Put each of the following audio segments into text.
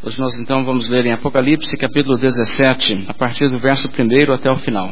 Hoje nós então vamos ler em Apocalipse capítulo 17, a partir do verso 1 até o final.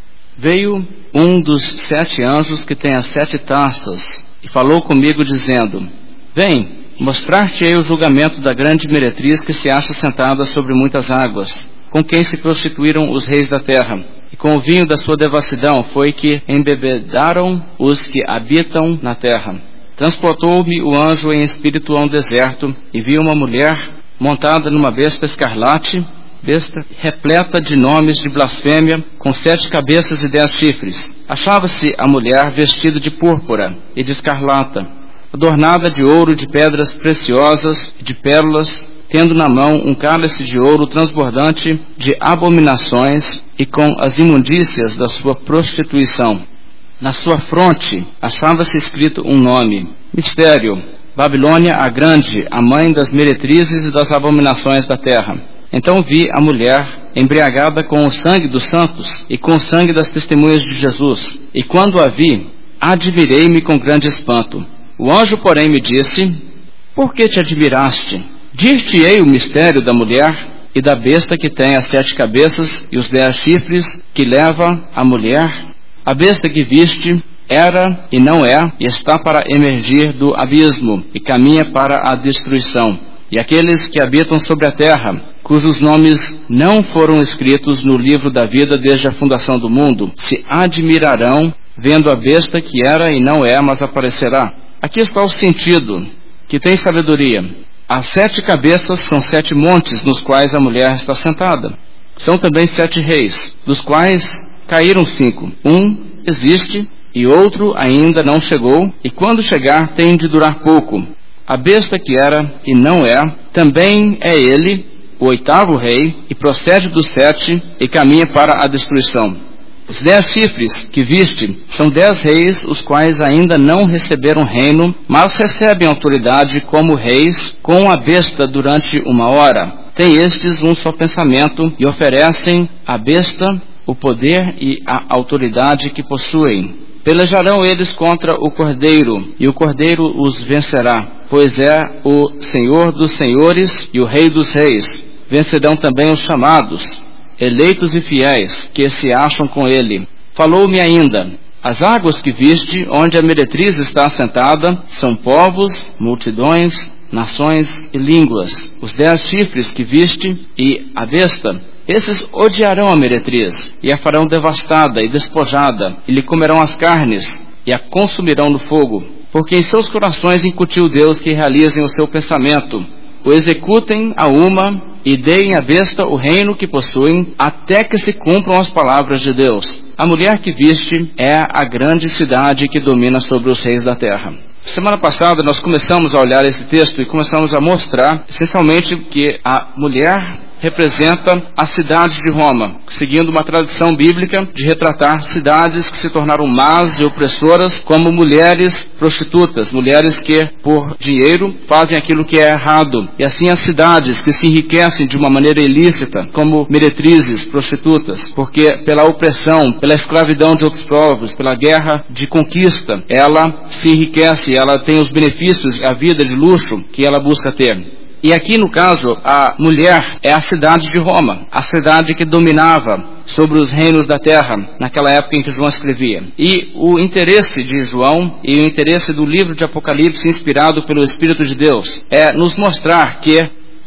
Veio um dos 7 anjos que tem as 7 taças e falou comigo dizendo: Vem, mostrar-te-ei o julgamento da grande meretriz que se acha sentada sobre muitas águas, com quem se prostituíram os reis da terra, e com o vinho da sua devassidão foi que embebedaram os que habitam na terra. Transportou-me o anjo em espírito a um deserto, e vi uma mulher montada numa besta escarlate, besta repleta de nomes de blasfêmia, com 7 cabeças e 10 chifres. Achava-se a mulher vestida de púrpura e de escarlata, adornada de ouro e de pedras preciosas e de pérolas, tendo na mão um cálice de ouro transbordante de abominações e com as imundícias da sua prostituição. Na sua fronte achava-se escrito um nome: Mistério, Babilônia a Grande, a mãe das meretrizes e das abominações da terra. Então vi a mulher embriagada com o sangue dos santos e com o sangue das testemunhas de Jesus. E quando a vi, admirei-me com grande espanto. O anjo, porém, me disse: Por que te admiraste? Dir-te-ei o mistério da mulher e da besta que tem as 7 cabeças e os 10 chifres, que leva a mulher. A besta que viste era e não é, e está para emergir do abismo, e caminha para a destruição. E aqueles que habitam sobre a terra, cujos nomes não foram escritos no livro da vida desde a fundação do mundo, se admirarão, vendo a besta que era e não é, mas aparecerá. Aqui está o sentido, que tem sabedoria. As 7 cabeças são 7 montes nos quais a mulher está sentada. São também 7 reis, dos quais caíram 5. Um existe, e outro ainda não chegou, e quando chegar tem de durar pouco. A besta que era e não é, também é ele, o 8º rei, e procede dos 7, e caminha para a destruição. Os 10 chifres que viste são 10 reis, os quais ainda não receberam reino, mas recebem autoridade como reis com a besta durante 1 hora. Tem estes um só pensamento, e oferecem à besta o poder e a autoridade que possuem. Pelejarão eles contra o Cordeiro, e o Cordeiro os vencerá, pois é o Senhor dos senhores e o Rei dos reis. Vencerão também os chamados, eleitos e fiéis, que se acham com ele. Falou-me ainda: as águas que viste, onde a meretriz está assentada, são povos, multidões, nações e línguas. Os 10 chifres que viste e a besta, esses odiarão a meretriz, e a farão devastada e despojada, e lhe comerão as carnes, e a consumirão no fogo, porque em seus corações incutiu Deus que realizem o seu pensamento, o executem a uma, e deem à besta o reino que possuem, até que se cumpram as palavras de Deus. A mulher que viste é a grande cidade que domina sobre os reis da terra. Semana passada nós começamos a olhar esse texto e começamos a mostrar, essencialmente, que a mulher representa a cidade de Roma, seguindo uma tradição bíblica de retratar cidades que se tornaram más e opressoras como mulheres prostitutas, mulheres que, por dinheiro, fazem aquilo que é errado. E assim as cidades que se enriquecem de uma maneira ilícita, como meretrizes, prostitutas, porque pela opressão, pela escravidão de outros povos, pela guerra de conquista, ela se enriquece, ela tem os benefícios, a vida de luxo que ela busca ter. E aqui, no caso, a mulher é a cidade de Roma, a cidade que dominava sobre os reinos da terra, naquela época em que João escrevia. E o interesse de João e o interesse do livro de Apocalipse, inspirado pelo Espírito de Deus, é nos mostrar que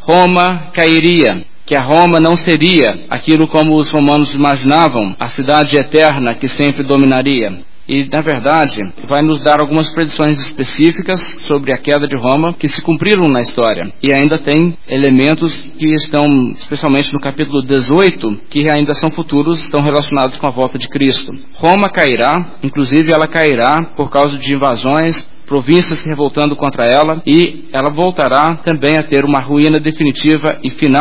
Roma cairia, que a Roma não seria aquilo como os romanos imaginavam, a cidade eterna que sempre dominaria. E, na verdade, vai nos dar algumas predições específicas sobre a queda de Roma que se cumpriram na história. E ainda tem elementos que estão, especialmente no capítulo 18, que ainda são futuros, estão relacionados com a volta de Cristo. Roma cairá, inclusive ela cairá por causa de invasões, províncias se revoltando contra ela, e ela voltará também a ter uma ruína definitiva e final,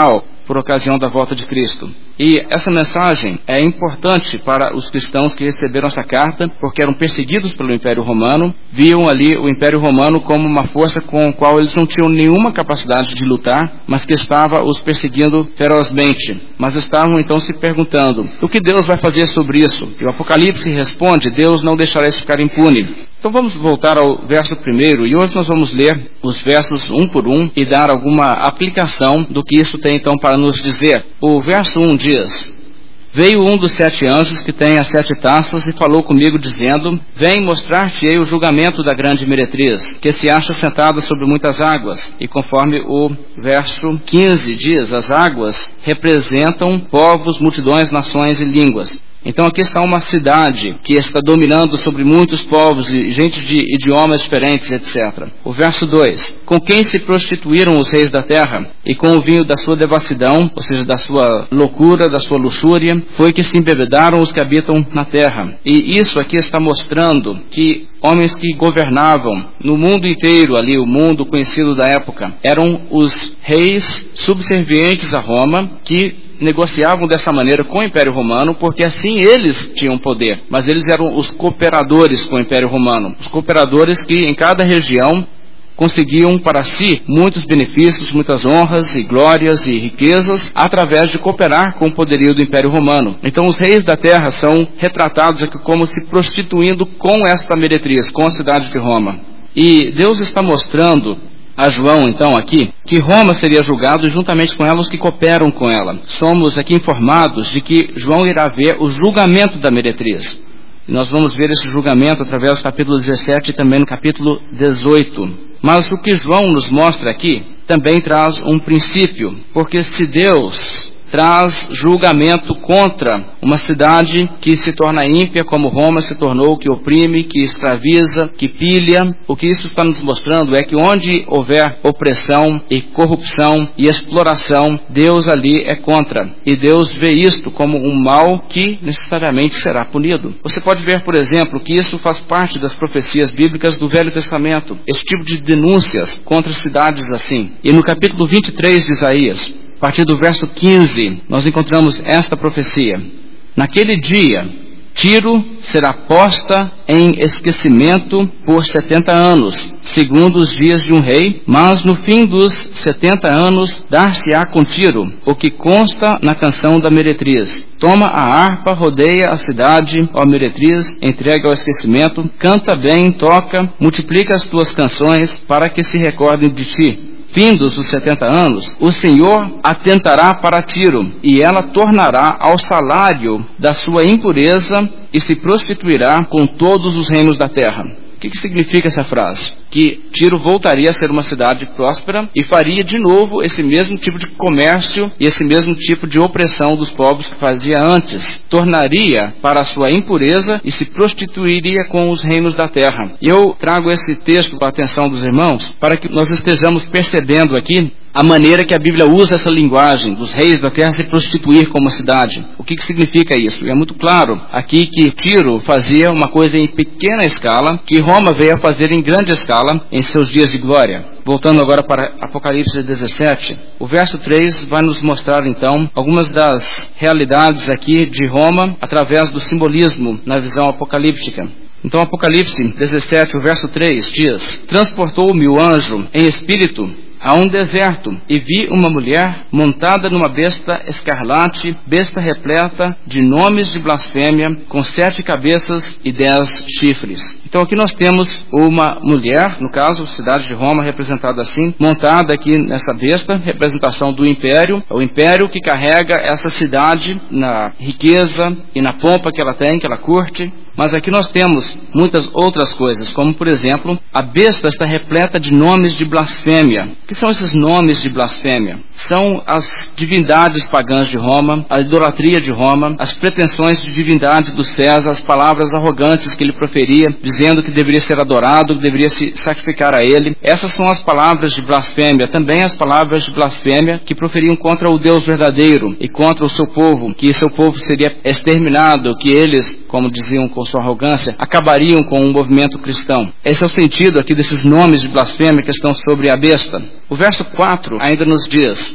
por ocasião da volta de Cristo. E essa mensagem é importante para os cristãos que receberam essa carta, porque eram perseguidos pelo Império Romano, viam ali o Império Romano como uma força com a qual eles não tinham nenhuma capacidade de lutar, mas que estava os perseguindo ferozmente. Mas estavam então se perguntando, o que Deus vai fazer sobre isso? E o Apocalipse responde, Deus não deixará isso ficar impune. Então vamos voltar ao verso 1, e hoje nós vamos ler os versos um por um e dar alguma aplicação do que isso tem então para nos dizer. O verso 1 diz, veio um dos 7 anjos que tem as 7 taças e falou comigo dizendo, vem mostrar-te-ei o julgamento da grande meretriz, que se acha sentada sobre muitas águas. E conforme o verso 15 diz, as águas representam povos, multidões, nações e línguas. Então aqui está uma cidade que está dominando sobre muitos povos e gente de idiomas diferentes, etc. O verso 2. Com quem se prostituíram os reis da terra, e com o vinho da sua devassidão, ou seja, da sua loucura, da sua luxúria, foi que se embebedaram os que habitam na terra. E isso aqui está mostrando que homens que governavam no mundo inteiro ali, o mundo conhecido da época, eram os reis subservientes a Roma, que negociavam dessa maneira com o Império Romano, porque assim eles tinham poder, mas eles eram os cooperadores com o Império Romano, os cooperadores que em cada região conseguiam para si muitos benefícios, muitas honras e glórias e riquezas através de cooperar com o poderio do Império Romano. Então os reis da terra são retratados aqui como se prostituindo com esta meretriz, com a cidade de Roma. E Deus está mostrando a João, então, aqui, que Roma seria julgado juntamente com ela os que cooperam com ela. Somos aqui informados de que João irá ver o julgamento da meretriz. E nós vamos ver esse julgamento através do capítulo 17 e também no capítulo 18. Mas o que João nos mostra aqui também traz um princípio, porque se Deus traz julgamento contra uma cidade que se torna ímpia, como Roma se tornou, que oprime, que escraviza, que pilha. O que isso está nos mostrando é que onde houver opressão e corrupção e exploração, Deus ali é contra. E Deus vê isto como um mal que necessariamente será punido. Você pode ver, por exemplo, que isso faz parte das profecias bíblicas do Velho Testamento. Esse tipo de denúncias contra cidades assim. E no capítulo 23 de Isaías, a partir do verso 15, nós encontramos esta profecia. Naquele dia, Tiro será posta em esquecimento por 70 anos, segundo os dias de um rei, mas no fim dos 70 anos dar-se-á com Tiro, o que consta na canção da meretriz. Toma a harpa, rodeia a cidade, ó meretriz, entrega ao esquecimento, canta bem, toca, multiplica as tuas canções, para que se recordem de ti. Findos os 70 anos, o Senhor atentará para Tiro, e ela tornará ao salário da sua impureza e se prostituirá com todos os reinos da terra. O que significa essa frase? Que Tiro voltaria a ser uma cidade próspera e faria de novo esse mesmo tipo de comércio e esse mesmo tipo de opressão dos povos que fazia antes. Tornaria para a sua impureza e se prostituiria com os reinos da terra. E eu trago esse texto para a atenção dos irmãos para que nós estejamos percebendo aqui a maneira que a Bíblia usa essa linguagem dos reis da terra se prostituir como cidade. O que significa isso? E é muito claro aqui que Tiro fazia uma coisa em pequena escala, que Roma veio a fazer em grande escala em seus dias de glória. Voltando agora para Apocalipse 17, o verso 3 vai nos mostrar então algumas das realidades aqui de Roma através do simbolismo na visão apocalíptica. Então Apocalipse 17, o verso 3 diz: transportou-me o anjo em espírito a um deserto, e vi uma mulher montada numa besta escarlate, besta repleta de nomes de blasfêmia, com 7 cabeças e 10 chifres. Então aqui nós temos uma mulher, no caso, cidade de Roma, representada assim, montada aqui nessa besta, representação do império, o império que carrega essa cidade na riqueza e na pompa que ela tem, que ela curte. Mas aqui nós temos muitas outras coisas, como por exemplo, a besta está repleta de nomes de blasfêmia. O que são esses nomes de blasfêmia? São as divindades pagãs de Roma, a idolatria de Roma, as pretensões de divindade do César, as palavras arrogantes que ele proferia, dizendo que deveria ser adorado, que deveria se sacrificar a ele. Essas são as palavras de blasfêmia, também as palavras de blasfêmia que proferiam contra o Deus verdadeiro e contra o seu povo, que seu povo seria exterminado, que eles, como diziam com sua arrogância, acabariam com o movimento cristão. Esse é o sentido aqui desses nomes de blasfêmia que estão sobre a besta. O verso 4 ainda nos diz: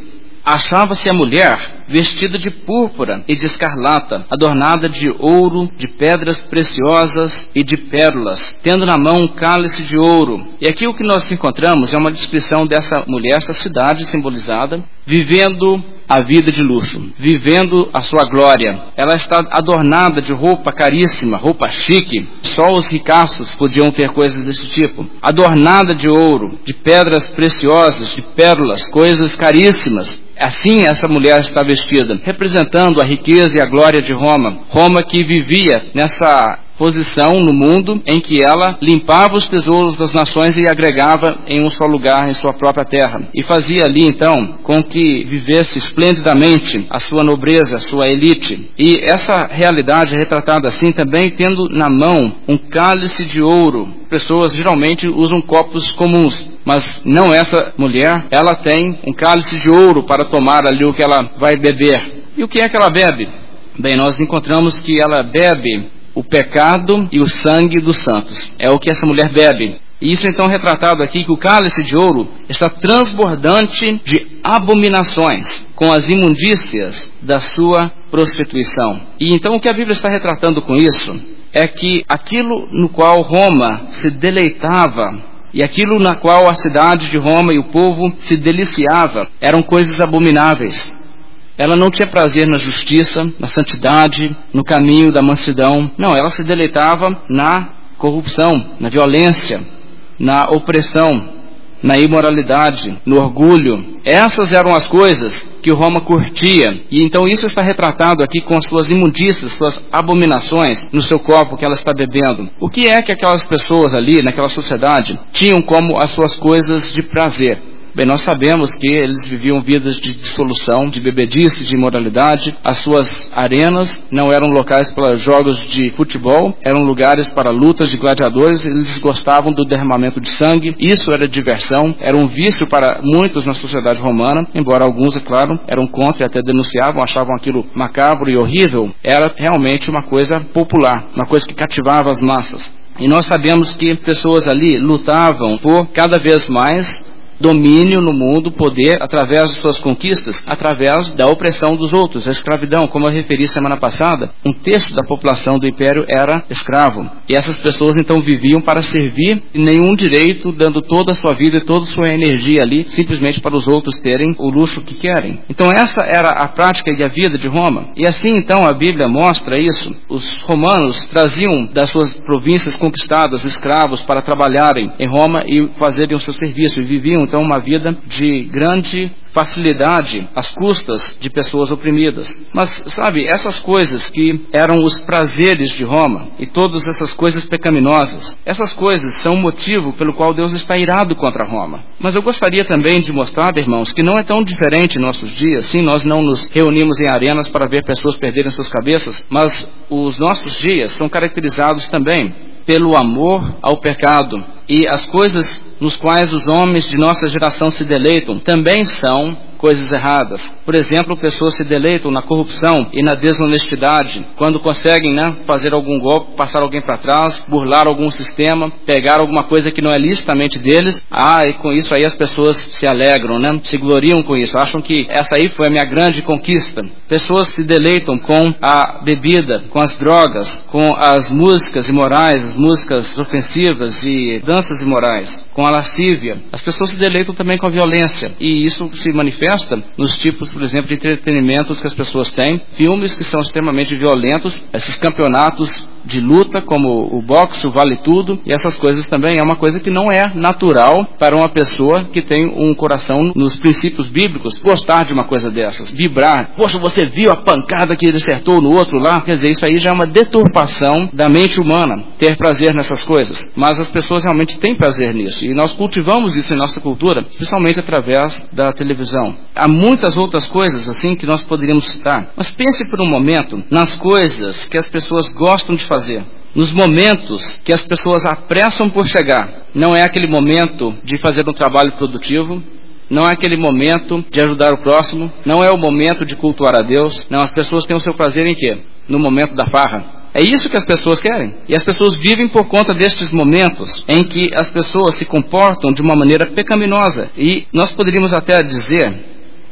achava-se a mulher vestida de púrpura e de escarlata, adornada de ouro, de pedras preciosas e de pérolas, tendo na mão um cálice de ouro. E aqui o que nós encontramos é uma descrição dessa mulher, essa cidade simbolizada, vivendo a vida de luxo, vivendo a sua glória. Ela está adornada de roupa caríssima, roupa chique. Só os ricaços podiam ter coisas desse tipo. Adornada de ouro, de pedras preciosas, de pérolas, coisas caríssimas. Assim essa mulher está vestida, representando a riqueza e a glória de Roma. Roma que vivia nessa posição no mundo em que ela limpava os tesouros das nações e agregava em um só lugar, em sua própria terra. E fazia ali, então, com que vivesse esplendidamente a sua nobreza, a sua elite. E essa realidade é retratada assim também, tendo na mão um cálice de ouro. Pessoas geralmente usam copos comuns, mas não essa mulher. Ela tem um cálice de ouro para tomar ali o que ela vai beber. E o que é que ela bebe? Bem, nós encontramos que ela bebe o pecado e o sangue dos santos. É o que essa mulher bebe. E isso então é retratado aqui, que o cálice de ouro está transbordante de abominações, com as imundícias da sua prostituição. E então o que a Bíblia está retratando com isso é que aquilo no qual Roma se deleitava e aquilo na qual a cidade de Roma e o povo se deliciava eram coisas abomináveis. Ela não tinha prazer na justiça, na santidade, no caminho da mansidão. Não, ela se deleitava na corrupção, na violência, na opressão, na imoralidade, no orgulho. Essas eram as coisas que Roma curtia. E então isso está retratado aqui com as suas imundícias, suas abominações no seu copo que ela está bebendo. O que é que aquelas pessoas ali, naquela sociedade, tinham como as suas coisas de prazer? Bem, nós sabemos que eles viviam vidas de dissolução, de bebedice, de imoralidade. As suas arenas não eram locais para jogos de futebol, eram lugares para lutas de gladiadores. Eles gostavam do derramamento de sangue. Isso era diversão, era um vício para muitos na sociedade romana, embora alguns, é claro, eram contra e até denunciavam, achavam aquilo macabro e horrível. Era realmente uma coisa popular, uma coisa que cativava as massas. E nós sabemos que pessoas ali lutavam por cada vez mais domínio no mundo, poder, através de suas conquistas, através da opressão dos outros, a escravidão. Como eu referi semana passada, um terço da população do império era escravo. E essas pessoas então viviam para servir, e nenhum direito, dando toda a sua vida e toda a sua energia ali, simplesmente para os outros terem o luxo que querem. Então essa era a prática e a vida de Roma. E assim então a Bíblia mostra isso. Os romanos traziam das suas províncias conquistadas escravos para trabalharem em Roma e fazerem o seu serviço, e viviam então uma vida de grande facilidade às custas de pessoas oprimidas. Mas, sabe, essas coisas que eram os prazeres de Roma e todas essas coisas pecaminosas, essas coisas são o motivo pelo qual Deus está irado contra Roma. Mas eu gostaria também de mostrar, irmãos, que não é tão diferente em nossos dias. Sim, nós não nos reunimos em arenas para ver pessoas perderem suas cabeças, mas os nossos dias são caracterizados também pelo amor ao pecado. E as coisas nos quais os homens de nossa geração se deleitam também são coisas erradas. Por exemplo, pessoas se deleitam na corrupção e na desonestidade, quando conseguem, fazer algum golpe, passar alguém para trás, burlar algum sistema, pegar alguma coisa que não é licitamente deles. E com isso aí as pessoas se alegram, se gloriam com isso, acham que essa aí foi a minha grande conquista. Pessoas se deleitam com a bebida, com as drogas, com as músicas imorais, as músicas ofensivas e danças imorais, com a lascívia. As pessoas se deleitam também com a violência, e isso se manifesta nos tipos, por exemplo, de entretenimentos que as pessoas têm, filmes que são extremamente violentos, esses campeonatos de luta, como o boxe, o vale tudo, e essas coisas também é uma coisa que não é natural para uma pessoa que tem um coração nos princípios bíblicos, gostar de uma coisa dessas, vibrar. Poxa, você viu a pancada que ele acertou no outro lá? Quer dizer, isso aí já é uma deturpação da mente humana, ter prazer nessas coisas. Mas as pessoas realmente têm prazer nisso, e nós cultivamos isso em nossa cultura, especialmente através da televisão. Há muitas outras coisas assim que nós poderíamos citar, mas pense por um momento nas coisas que as pessoas gostam de fazer, nos momentos que as pessoas apressam por chegar. Não é aquele momento de fazer um trabalho produtivo, não é aquele momento de ajudar o próximo, não é o momento de cultuar a Deus. Não, as pessoas têm o seu prazer em quê? No momento da farra. É isso que as pessoas querem. E as pessoas vivem por conta destes momentos em que as pessoas se comportam de uma maneira pecaminosa. E nós poderíamos até dizer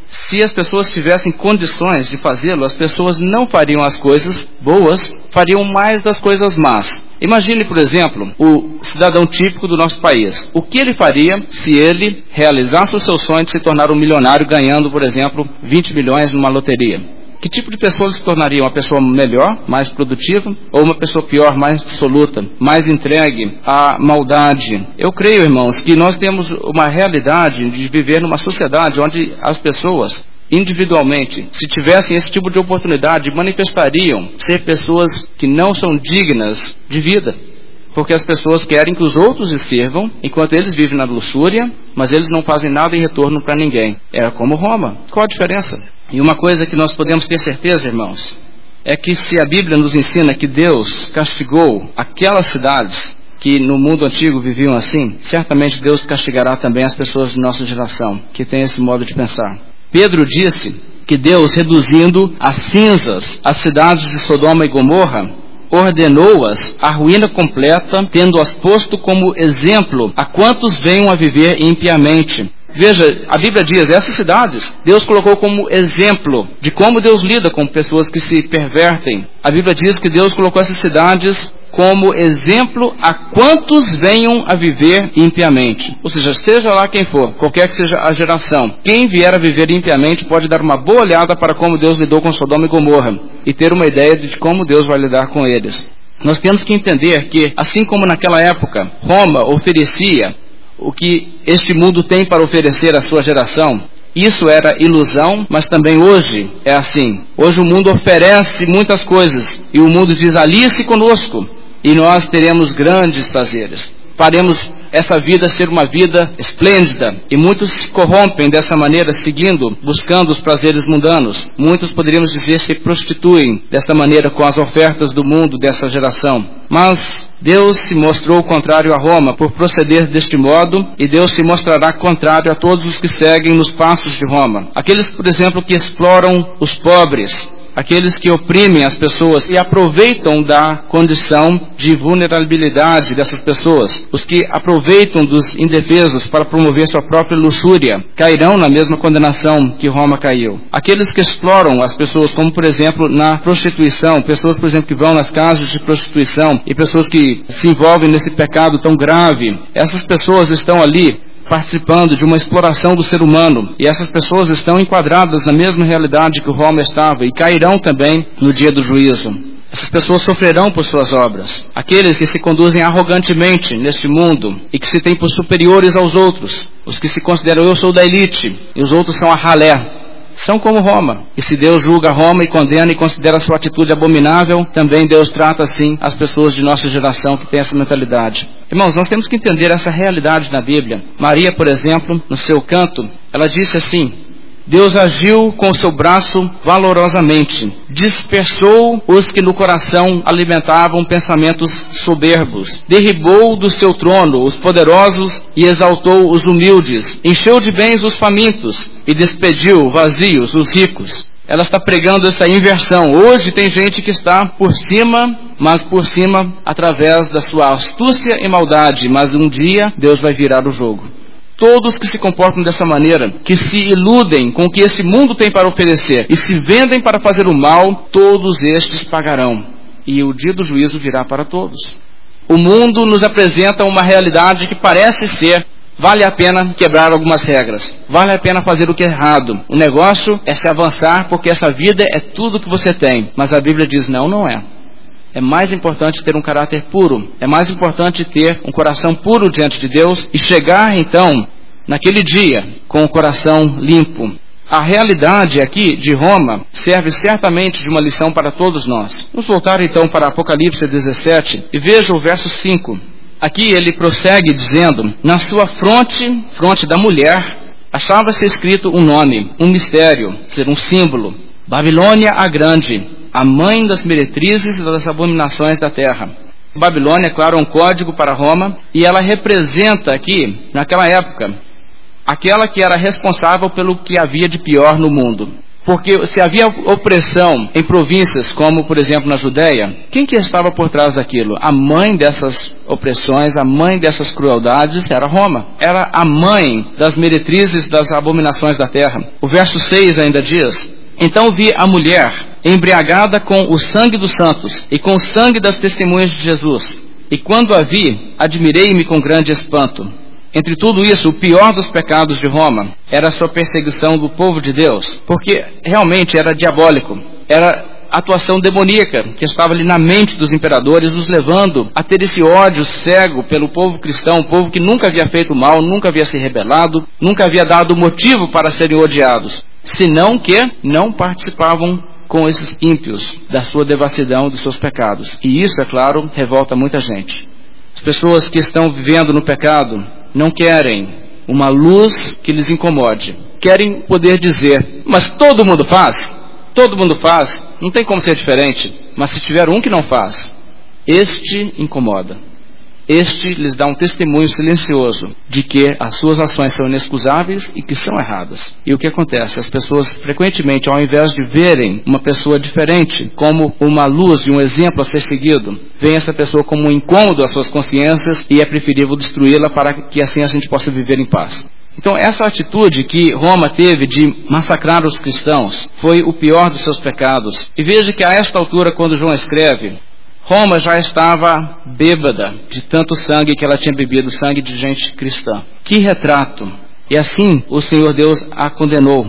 Se as pessoas tivessem condições de fazê-lo, as pessoas não fariam as coisas boas, fariam mais das coisas más. Imagine, por exemplo, o cidadão típico do nosso país. O que ele faria se ele realizasse o seu sonho de se tornar um milionário ganhando, por exemplo, 20 milhões numa loteria? Que tipo de pessoa ele se tornaria? Uma pessoa melhor, mais produtiva? Ou uma pessoa pior, mais dissoluta, mais entregue à maldade? Eu creio, irmãos, que nós temos uma realidade de viver numa sociedade onde as pessoas, individualmente, se tivessem esse tipo de oportunidade, manifestariam ser pessoas que não são dignas de vida. Porque as pessoas querem que os outros os sirvam, enquanto eles vivem na luxúria, mas eles não fazem nada em retorno para ninguém. É como Roma. Qual a diferença? E uma coisa que nós podemos ter certeza, irmãos, é que se a Bíblia nos ensina que Deus castigou aquelas cidades que no mundo antigo viviam assim, certamente Deus castigará também as pessoas de nossa geração, que têm esse modo de pensar. Pedro disse que Deus, reduzindo a cinzas as cidades de Sodoma e Gomorra, ordenou-as à ruína completa, tendo-as posto como exemplo a quantos venham a viver impiamente. Veja, a Bíblia diz, essas cidades, Deus colocou como exemplo de como Deus lida com pessoas que se pervertem. A Bíblia diz que Deus colocou essas cidades como exemplo a quantos venham a viver impiamente. Ou seja, seja lá quem for, qualquer que seja a geração, quem vier a viver impiamente pode dar uma boa olhada para como Deus lidou com Sodoma e Gomorra e ter uma ideia de como Deus vai lidar com eles. Nós temos que entender que, assim como naquela época, Roma oferecia o que este mundo tem para oferecer à sua geração, isso era ilusão, mas também hoje é assim. Hoje o mundo oferece muitas coisas e o mundo diz, alie-se conosco e nós teremos grandes prazeres. Faremos essa vida ser uma vida esplêndida. E muitos se corrompem dessa maneira, buscando os prazeres mundanos. Muitos, poderíamos dizer, se prostituem dessa maneira com as ofertas do mundo dessa geração. Mas Deus se mostrou contrário a Roma por proceder deste modo, e Deus se mostrará contrário a todos os que seguem nos passos de Roma. Aqueles, por exemplo, que exploram os pobres, aqueles que oprimem as pessoas e aproveitam da condição de vulnerabilidade dessas pessoas, os que aproveitam dos indefesos para promover sua própria luxúria, cairão na mesma condenação que Roma caiu. Aqueles que exploram as pessoas, como por exemplo na prostituição, pessoas por exemplo que vão nas casas de prostituição e pessoas que se envolvem nesse pecado tão grave, essas pessoas estão ali participando de uma exploração do ser humano, e essas pessoas estão enquadradas na mesma realidade que Roma estava e cairão também no dia do juízo. Essas pessoas sofrerão por suas obras. Aqueles que se conduzem arrogantemente neste mundo e que se têm por superiores aos outros, os que se consideram eu sou da elite e os outros são a ralé, são como Roma. E se Deus julga Roma e condena e considera sua atitude abominável, também Deus trata assim as pessoas de nossa geração que têm essa mentalidade. Irmãos, nós temos que entender essa realidade na Bíblia. Maria, por exemplo, no seu canto, ela disse assim: Deus agiu com seu braço valorosamente, dispersou os que no coração alimentavam pensamentos soberbos, derribou do seu trono os poderosos e exaltou os humildes, encheu de bens os famintos e despediu vazios os ricos. Ela está pregando essa inversão. Hoje tem gente que está por cima, mas por cima através da sua astúcia e maldade, mas um dia Deus vai virar o jogo. Todos que se comportam dessa maneira, que se iludem com o que esse mundo tem para oferecer e se vendem para fazer o mal, todos estes pagarão. E o dia do juízo virá para todos. O mundo nos apresenta uma realidade que parece ser: vale a pena quebrar algumas regras, vale a pena fazer o que é errado. O negócio é se avançar porque essa vida é tudo que você tem. Mas a Bíblia diz, não é. É mais importante ter um caráter puro, é mais importante ter um coração puro diante de Deus e chegar então, naquele dia, com o coração limpo. A realidade aqui de Roma serve certamente de uma lição para todos nós. Vamos voltar então para Apocalipse 17 e veja o verso 5. Aqui ele prossegue dizendo: na sua fronte da mulher, achava-se escrito um nome, um mistério, ser um símbolo: Babilônia a Grande, a mãe das meretrizes e das abominações da terra. Babilônia, claro, é um código para Roma, e ela representa aqui, naquela época, aquela que era responsável pelo que havia de pior no mundo. Porque se havia opressão em províncias como, por exemplo, na Judéia, quem que estava por trás daquilo? A mãe dessas opressões, a mãe dessas crueldades era Roma. Era a mãe das meretrizes das abominações da terra. O verso 6 ainda diz: então vi a mulher embriagada com o sangue dos santos e com o sangue das testemunhas de Jesus. E quando a vi, admirei-me com grande espanto. Entre tudo isso, o pior dos pecados de Roma era a sua perseguição do povo de Deus, porque realmente era diabólico, era atuação demoníaca que estava ali na mente dos imperadores, os levando a ter esse ódio cego pelo povo cristão, um povo que nunca havia feito mal, nunca havia se rebelado, nunca havia dado motivo para serem odiados, senão que não participavam com esses ímpios da sua devassidão, dos seus pecados. E isso, é claro, revolta muita gente. As pessoas que estão vivendo no pecado não querem uma luz que lhes incomode. Querem poder dizer, mas todo mundo faz, não tem como ser diferente. Mas se tiver um que não faz, este incomoda. Este lhes dá um testemunho silencioso de que as suas ações são inexcusáveis e que são erradas. E o que acontece? As pessoas frequentemente, ao invés de verem uma pessoa diferente como uma luz e um exemplo a ser seguido, veem essa pessoa como um incômodo às suas consciências e é preferível destruí-la para que assim a gente possa viver em paz. Então essa atitude que Roma teve de massacrar os cristãos foi o pior dos seus pecados. E veja que a esta altura, quando João escreve, Roma já estava bêbada de tanto sangue que ela tinha bebido, sangue de gente cristã. Que retrato! E assim o Senhor Deus a condenou.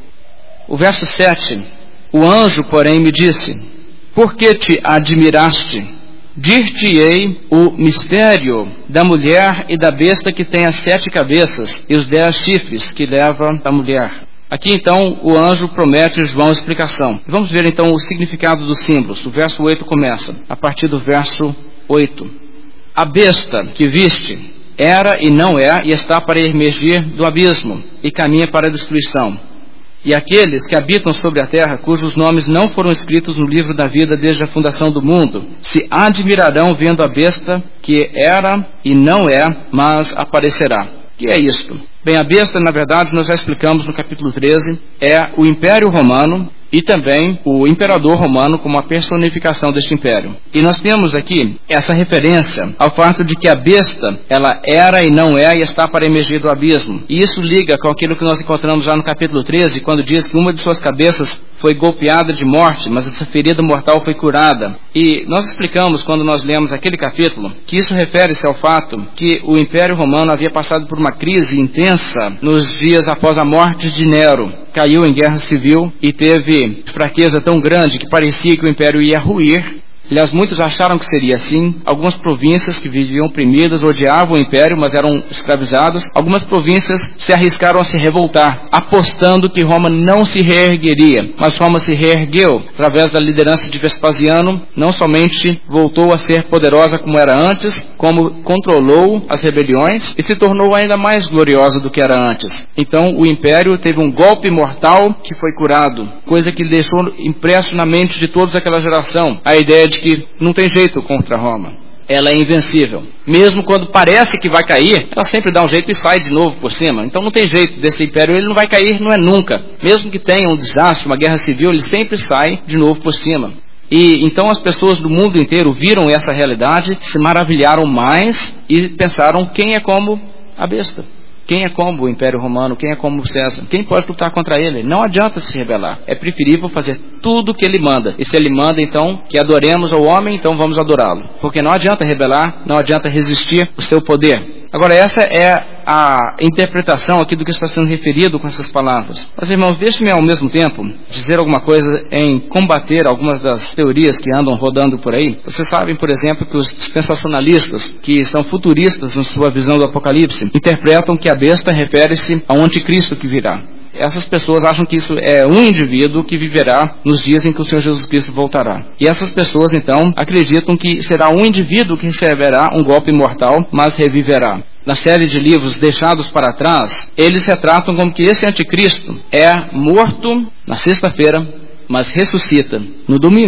O verso 7, o anjo, porém, me disse, por que te admiraste? Dir-te-ei o mistério da mulher e da besta que tem as 7 cabeças e os 10 chifres que leva a mulher. Aqui então o anjo promete a João explicação. Vamos ver então o significado dos símbolos. O verso 8 começa, a partir do verso 8. A besta que viste era e não é, e está para emergir do abismo, e caminha para a destruição. E aqueles que habitam sobre a terra, cujos nomes não foram escritos no livro da vida desde a fundação do mundo, se admirarão vendo a besta que era e não é, mas aparecerá. O que é isto? Bem, a besta, na verdade, nós já explicamos no capítulo 13, é o Império Romano e também o Imperador Romano como a personificação deste império. E nós temos aqui essa referência ao fato de que a besta, ela era e não é e está para emergir do abismo. E isso liga com aquilo que nós encontramos já no capítulo 13, quando diz que uma de suas cabeças foi golpeada de morte, mas essa ferida mortal foi curada. E nós explicamos, quando nós lemos aquele capítulo, que isso refere-se ao fato que o Império Romano havia passado por uma crise intensa nos dias após a morte de Nero. Caiu em guerra civil e teve fraqueza tão grande que parecia que o império ia ruir. Aliás, muitos acharam que seria assim. Algumas províncias que viviam oprimidas odiavam o império, mas eram escravizados. Algumas províncias se arriscaram a se revoltar, apostando que Roma não se reergueria. Mas Roma se reergueu através da liderança de Vespasiano. Não somente voltou a ser poderosa como era antes, como controlou as rebeliões e se tornou ainda mais gloriosa do que era antes. Então o império teve um golpe mortal que foi curado, coisa que deixou impresso na mente de todos aquela geração a ideia de que não tem jeito contra Roma. Ela é invencível. Mesmo quando parece que vai cair, ela sempre dá um jeito e sai de novo por cima. Então não tem jeito desse império, ele não vai cair, não é nunca. Mesmo que tenha um desastre, uma guerra civil, ele sempre sai de novo por cima. E então as pessoas do mundo inteiro viram essa realidade, se maravilharam mais e pensaram, quem é como a besta? Quem é como o Império Romano? Quem é como César? Quem pode lutar contra ele? Não adianta se rebelar. É preferível fazer tudo o que ele manda. E se ele manda, então, que adoremos ao homem, então vamos adorá-lo. Porque não adianta rebelar, não adianta resistir o seu poder. Agora, essa é a interpretação aqui do que está sendo referido com essas palavras. Mas, irmãos, deixe-me ao mesmo tempo dizer alguma coisa em combater algumas das teorias que andam rodando por aí. Vocês sabem, por exemplo, que os dispensacionalistas, que são futuristas na sua visão do Apocalipse, interpretam que a besta refere-se ao anticristo que virá. Essas pessoas acham que isso é um indivíduo que viverá nos dias em que o Senhor Jesus Cristo voltará. E essas pessoas, então, acreditam que será um indivíduo que receberá um golpe mortal, mas reviverá. Na série de livros deixados para trás, eles retratam como que esse anticristo é morto na sexta-feira, mas ressuscita no domingo.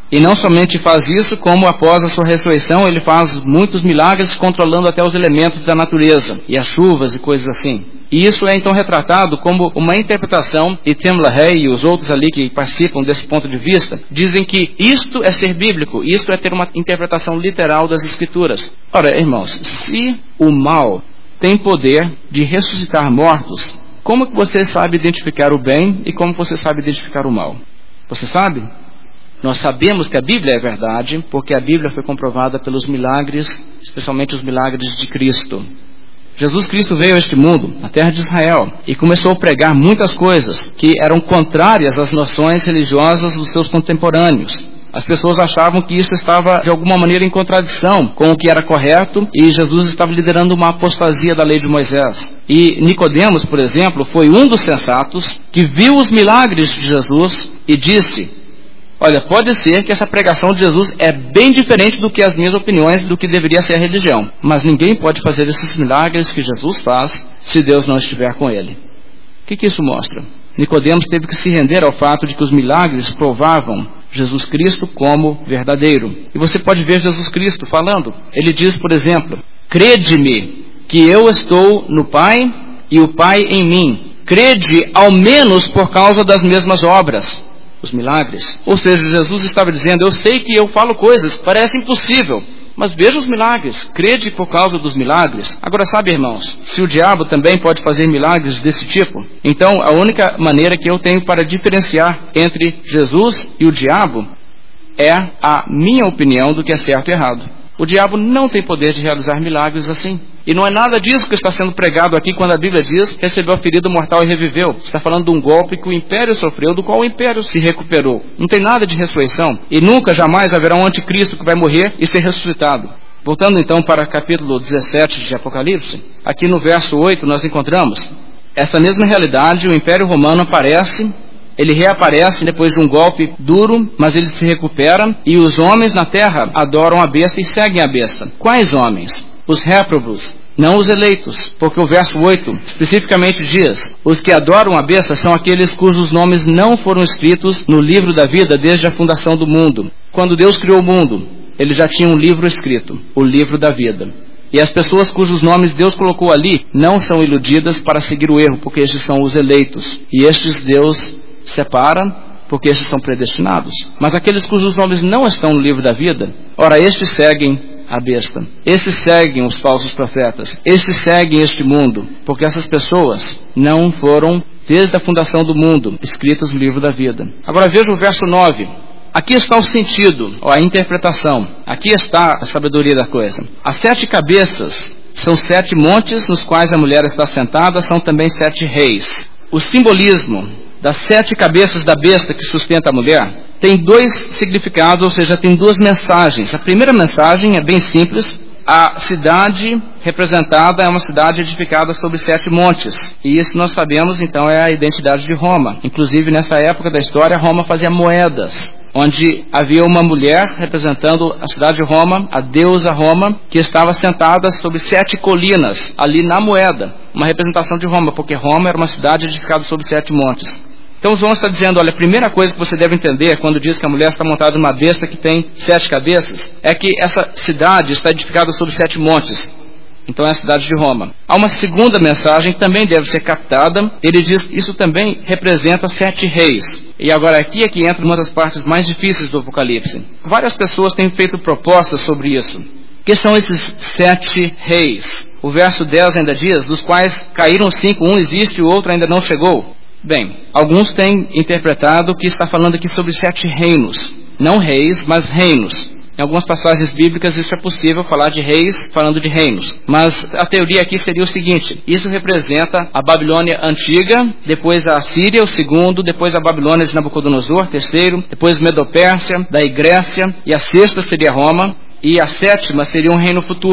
E não somente faz isso, como após a sua ressurreição, ele faz muitos milagres, controlando até os elementos da natureza, e as chuvas e coisas assim. E isso é então retratado como uma interpretação, e Tim LaHaye e os outros ali que participam desse ponto de vista, dizem que isto é ser bíblico, isto é ter uma interpretação literal das Escrituras. Ora, irmãos, se o mal tem poder de ressuscitar mortos, como que você sabe identificar o bem e como você sabe identificar o mal? Você sabe? Nós sabemos que a Bíblia é verdade, porque a Bíblia foi comprovada pelos milagres, especialmente os milagres de Cristo. Jesus Cristo veio a este mundo, na terra de Israel, e começou a pregar muitas coisas que eram contrárias às noções religiosas dos seus contemporâneos. As pessoas achavam que isso estava, de alguma maneira, em contradição com o que era correto, e Jesus estava liderando uma apostasia da lei de Moisés. E Nicodemos, por exemplo, foi um dos sensatos que viu os milagres de Jesus e disse: olha, pode ser que essa pregação de Jesus é bem diferente do que as minhas opiniões do que deveria ser a religião, mas ninguém pode fazer esses milagres que Jesus faz se Deus não estiver com ele. O que isso mostra? Nicodemos teve que se render ao fato de que os milagres provavam Jesus Cristo como verdadeiro. E você pode ver Jesus Cristo falando. Ele diz, por exemplo: crede-me que eu estou no Pai e o Pai em mim. Crede ao menos por causa das mesmas obras. Os milagres. Ou seja, Jesus estava dizendo: eu sei que eu falo coisas, parece impossível, mas veja os milagres, crede por causa dos milagres. Agora, sabe, irmãos, se o diabo também pode fazer milagres desse tipo, então a única maneira que eu tenho para diferenciar entre Jesus e o diabo é a minha opinião do que é certo e errado. O diabo não tem poder de realizar milagres assim. E não é nada disso que está sendo pregado aqui quando a Bíblia diz: recebeu a ferida mortal e reviveu. Está falando de um golpe que o império sofreu, do qual o império se recuperou. Não tem nada de ressurreição. E nunca, jamais haverá um anticristo que vai morrer e ser ressuscitado. Voltando então para o capítulo 17 de Apocalipse, aqui no verso 8 nós encontramos essa mesma realidade. O império romano aparece. Ele reaparece depois de um golpe duro, mas ele se recupera, e os homens na terra adoram a besta e seguem a besta. Quais homens? Os réprobos, não os eleitos, porque o verso 8 especificamente diz: os que adoram a besta são aqueles cujos nomes não foram escritos no livro da vida desde a fundação do mundo. Quando Deus criou o mundo, ele já tinha um livro escrito, o livro da vida. E as pessoas cujos nomes Deus colocou ali não são iludidas para seguir o erro, porque estes são os eleitos. E estes Deus separa, porque estes são predestinados. Mas aqueles cujos nomes não estão no livro da vida, ora, estes seguem a besta. Estes seguem os falsos profetas. Estes seguem este mundo, porque essas pessoas não foram, desde a fundação do mundo, escritas no livro da vida. Agora veja o verso 9. Aqui está o sentido, a interpretação. Aqui está a sabedoria da coisa. As 7 cabeças são 7 montes nos quais a mulher está sentada, são também 7 reis. O simbolismo das 7 cabeças da besta que sustenta a mulher tem 2 significados, ou seja, tem 2 mensagens. A primeira mensagem é bem simples. A cidade representada é uma cidade edificada sobre 7 montes. E isso nós sabemos, então, é a identidade de Roma. Inclusive, nessa época da história, Roma fazia moedas, onde havia uma mulher representando a cidade de Roma, a deusa Roma, que estava sentada sobre 7 colinas, ali na moeda. Uma representação de Roma, porque Roma era uma cidade edificada sobre 7 montes. Então João está dizendo: olha, a primeira coisa que você deve entender quando diz que a mulher está montada numa besta que tem 7 cabeças, é que essa cidade está edificada sobre 7 montes. Então é a cidade de Roma. Há uma segunda mensagem que também deve ser captada. Ele diz que isso também representa 7 reis. E agora aqui é que entra uma das partes mais difíceis do Apocalipse. Várias pessoas têm feito propostas sobre isso. Que são esses 7 reis? O verso 10 ainda diz: dos quais caíram 5, um existe e o outro ainda não chegou. Bem, alguns têm interpretado que está falando aqui sobre 7 reinos. Não reis, mas reinos. Em algumas passagens bíblicas isso é possível, falar de reis falando de reinos. Mas a teoria aqui seria o seguinte: isso representa a Babilônia antiga, depois a Síria, o segundo, depois a Babilônia de Nabucodonosor, terceiro, depois Medopérsia, daí Grécia, e a 6ª seria Roma, e a 7ª seria um reino futuro.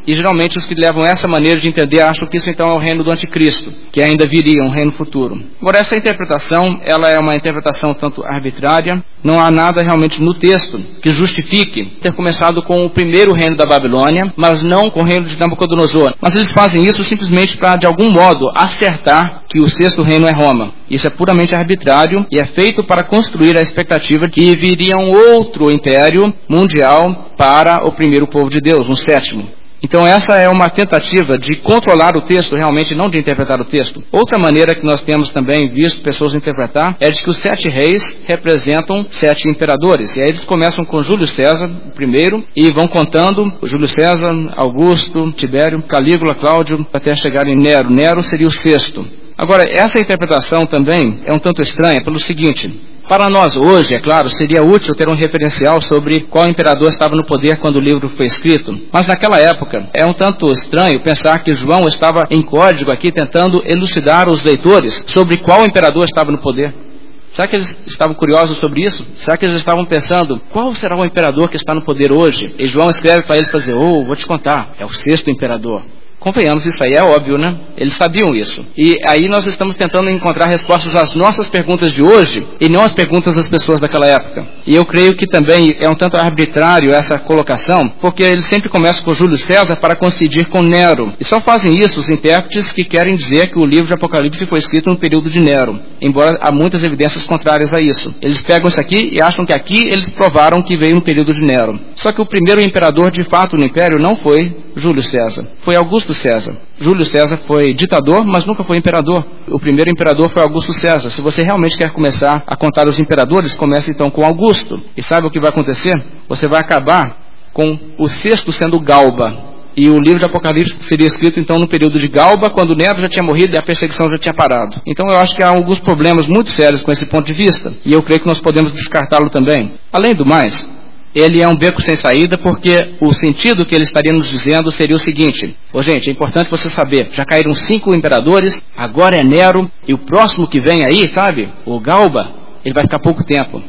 E geralmente os que levam essa maneira de entender acham que isso então é o reino do anticristo, que ainda viria, um reino futuro. Agora, essa interpretação, ela é uma interpretação tanto arbitrária, não há nada realmente no texto que justifique ter começado com o primeiro reino da Babilônia, mas não com o reino de Nabucodonosor. Mas eles fazem isso simplesmente para, de algum modo, acertar que o sexto reino é Roma. Isso é puramente arbitrário e é feito para construir a expectativa de que viria um outro império mundial para o primeiro povo de Deus, um sétimo. Então essa é uma tentativa de controlar o texto, realmente não de interpretar o texto. Outra maneira que nós temos também visto pessoas interpretar é de que os 7 reis representam 7 imperadores. E aí eles começam com Júlio César, o primeiro, e vão contando Júlio César, Augusto, Tibério, Calígula, Cláudio, até chegar em Nero. Nero seria o sexto. Agora, essa interpretação também é um tanto estranha pelo seguinte: para nós hoje, é claro, seria útil ter um referencial sobre qual imperador estava no poder quando o livro foi escrito, mas naquela época é um tanto estranho pensar que João estava em código aqui tentando elucidar os leitores sobre qual imperador estava no poder. Será que eles estavam curiosos sobre isso? Será que eles estavam pensando, qual será o imperador que está no poder hoje? E João escreve para eles para dizer, vou te contar, é o sexto imperador. Convenhamos, isso aí é óbvio, né? Eles sabiam isso. E aí nós estamos tentando encontrar respostas às nossas perguntas de hoje e não às perguntas das pessoas daquela época. E eu creio que também é um tanto arbitrário essa colocação, porque eles sempre começam com Júlio César para coincidir com Nero. E só fazem isso os intérpretes que querem dizer que o livro de Apocalipse foi escrito no período de Nero, embora há muitas evidências contrárias a isso. Eles pegam isso aqui e acham que aqui eles provaram que veio no período de Nero. Só que o primeiro imperador de fato no império não foi Júlio César, foi Augusto César. Júlio César foi ditador, mas nunca foi imperador. O primeiro imperador foi Augusto César. Se você realmente quer começar a contar os imperadores, comece então com Augusto. E sabe o que vai acontecer? Você vai acabar com o sexto sendo Galba. E o livro de Apocalipse seria escrito então no período de Galba, quando Nero já tinha morrido e a perseguição já tinha parado. Então eu acho que há alguns problemas muito sérios com esse ponto de vista. E eu creio que nós podemos descartá-lo também. Além do mais, ele é um beco sem saída, porque o sentido que ele estaria nos dizendo seria o seguinte: gente, é importante você saber, já caíram 5 imperadores, agora é Nero, e o próximo que vem aí, sabe, o Galba, ele vai ficar pouco tempo.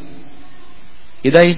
E daí?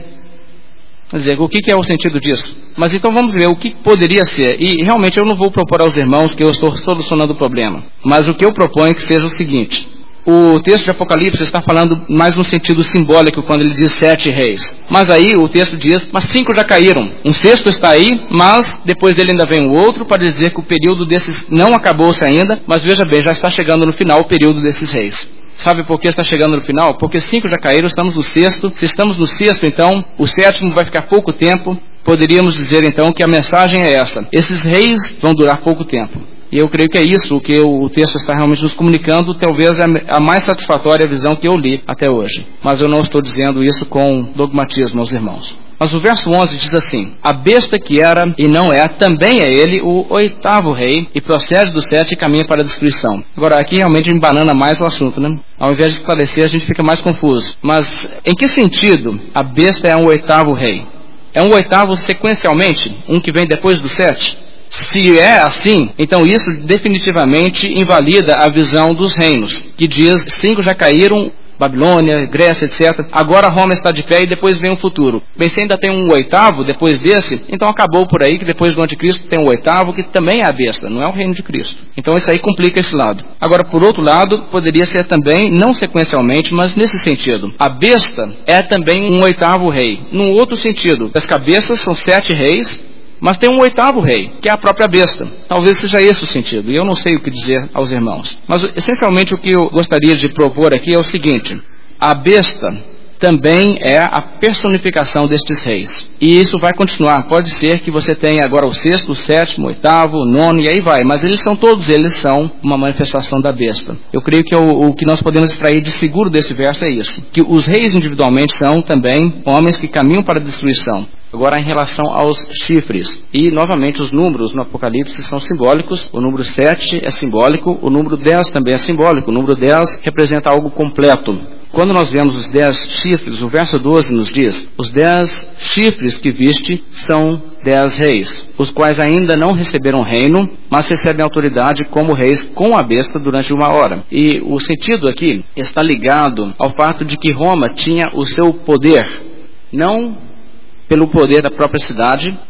Quer dizer, o que é o sentido disso? Mas então vamos ver o que poderia ser. E realmente eu não vou propor aos irmãos que eu estou solucionando o problema, mas o que eu proponho é que seja o seguinte: o texto de Apocalipse está falando mais no sentido simbólico quando ele diz 7 reis. Mas aí o texto diz, mas 5 já caíram. Um sexto está aí, mas depois dele ainda vem o outro para dizer que o período desses não acabou-se ainda, mas veja bem, já está chegando no final o período desses reis. Sabe por que está chegando no final? Porque 5 já caíram, estamos no sexto. Se estamos no sexto, então, o sétimo vai ficar pouco tempo. Poderíamos dizer então que a mensagem é essa: esses reis vão durar pouco tempo. E eu creio que é isso que o texto está realmente nos comunicando, talvez a mais satisfatória visão que eu li até hoje. Mas eu não estou dizendo isso com dogmatismo aos irmãos. Mas o verso 11 diz assim: a besta que era e não é, também é ele o 8º rei, e procede do 7 e caminha para a destruição. Agora, aqui realmente embanana mais o assunto, né? Ao invés de esclarecer, a gente fica mais confuso. Mas em que sentido a besta é um 8º rei? É um 8º sequencialmente, um que vem depois do 7? Se é assim, então isso definitivamente invalida a visão dos reinos, que diz 5 já caíram, Babilônia, Grécia, etc. Agora Roma está de pé e depois vem o futuro. Bem, se ainda tem um 8º depois desse, então acabou por aí que depois do anticristo tem um 8º que também é a besta, não é o reino de Cristo. Então isso aí complica esse lado. Agora, por outro lado, poderia ser também, não sequencialmente, mas nesse sentido. A besta é também um 8º rei. Num outro sentido, as cabeças são 7 reis, mas tem um 8º rei, que é a própria besta. Talvez seja esse o sentido, e eu não sei o que dizer aos irmãos. Mas, essencialmente, o que eu gostaria de propor aqui é o seguinte: a besta também é a personificação destes reis. E isso vai continuar. Pode ser que você tenha agora o 6º, o 7º, o 8º, o 9º, e aí vai. Mas todos eles são uma manifestação da besta. Eu creio que o que nós podemos extrair de seguro desse verso é isso: que os reis individualmente são também homens que caminham para a destruição. Agora, em relação aos chifres, e novamente os números no Apocalipse são simbólicos. O número 7 é simbólico, o número 10 também é simbólico. O número 10 representa algo completo. Quando nós vemos os 10 chifres, o verso 12 nos diz: os 10 chifres que viste são 10 reis, os quais ainda não receberam reino, mas recebem autoridade como reis com a besta durante 1 hora. E o sentido aqui está ligado ao fato de que Roma tinha o seu poder, não pelo poder da própria cidade,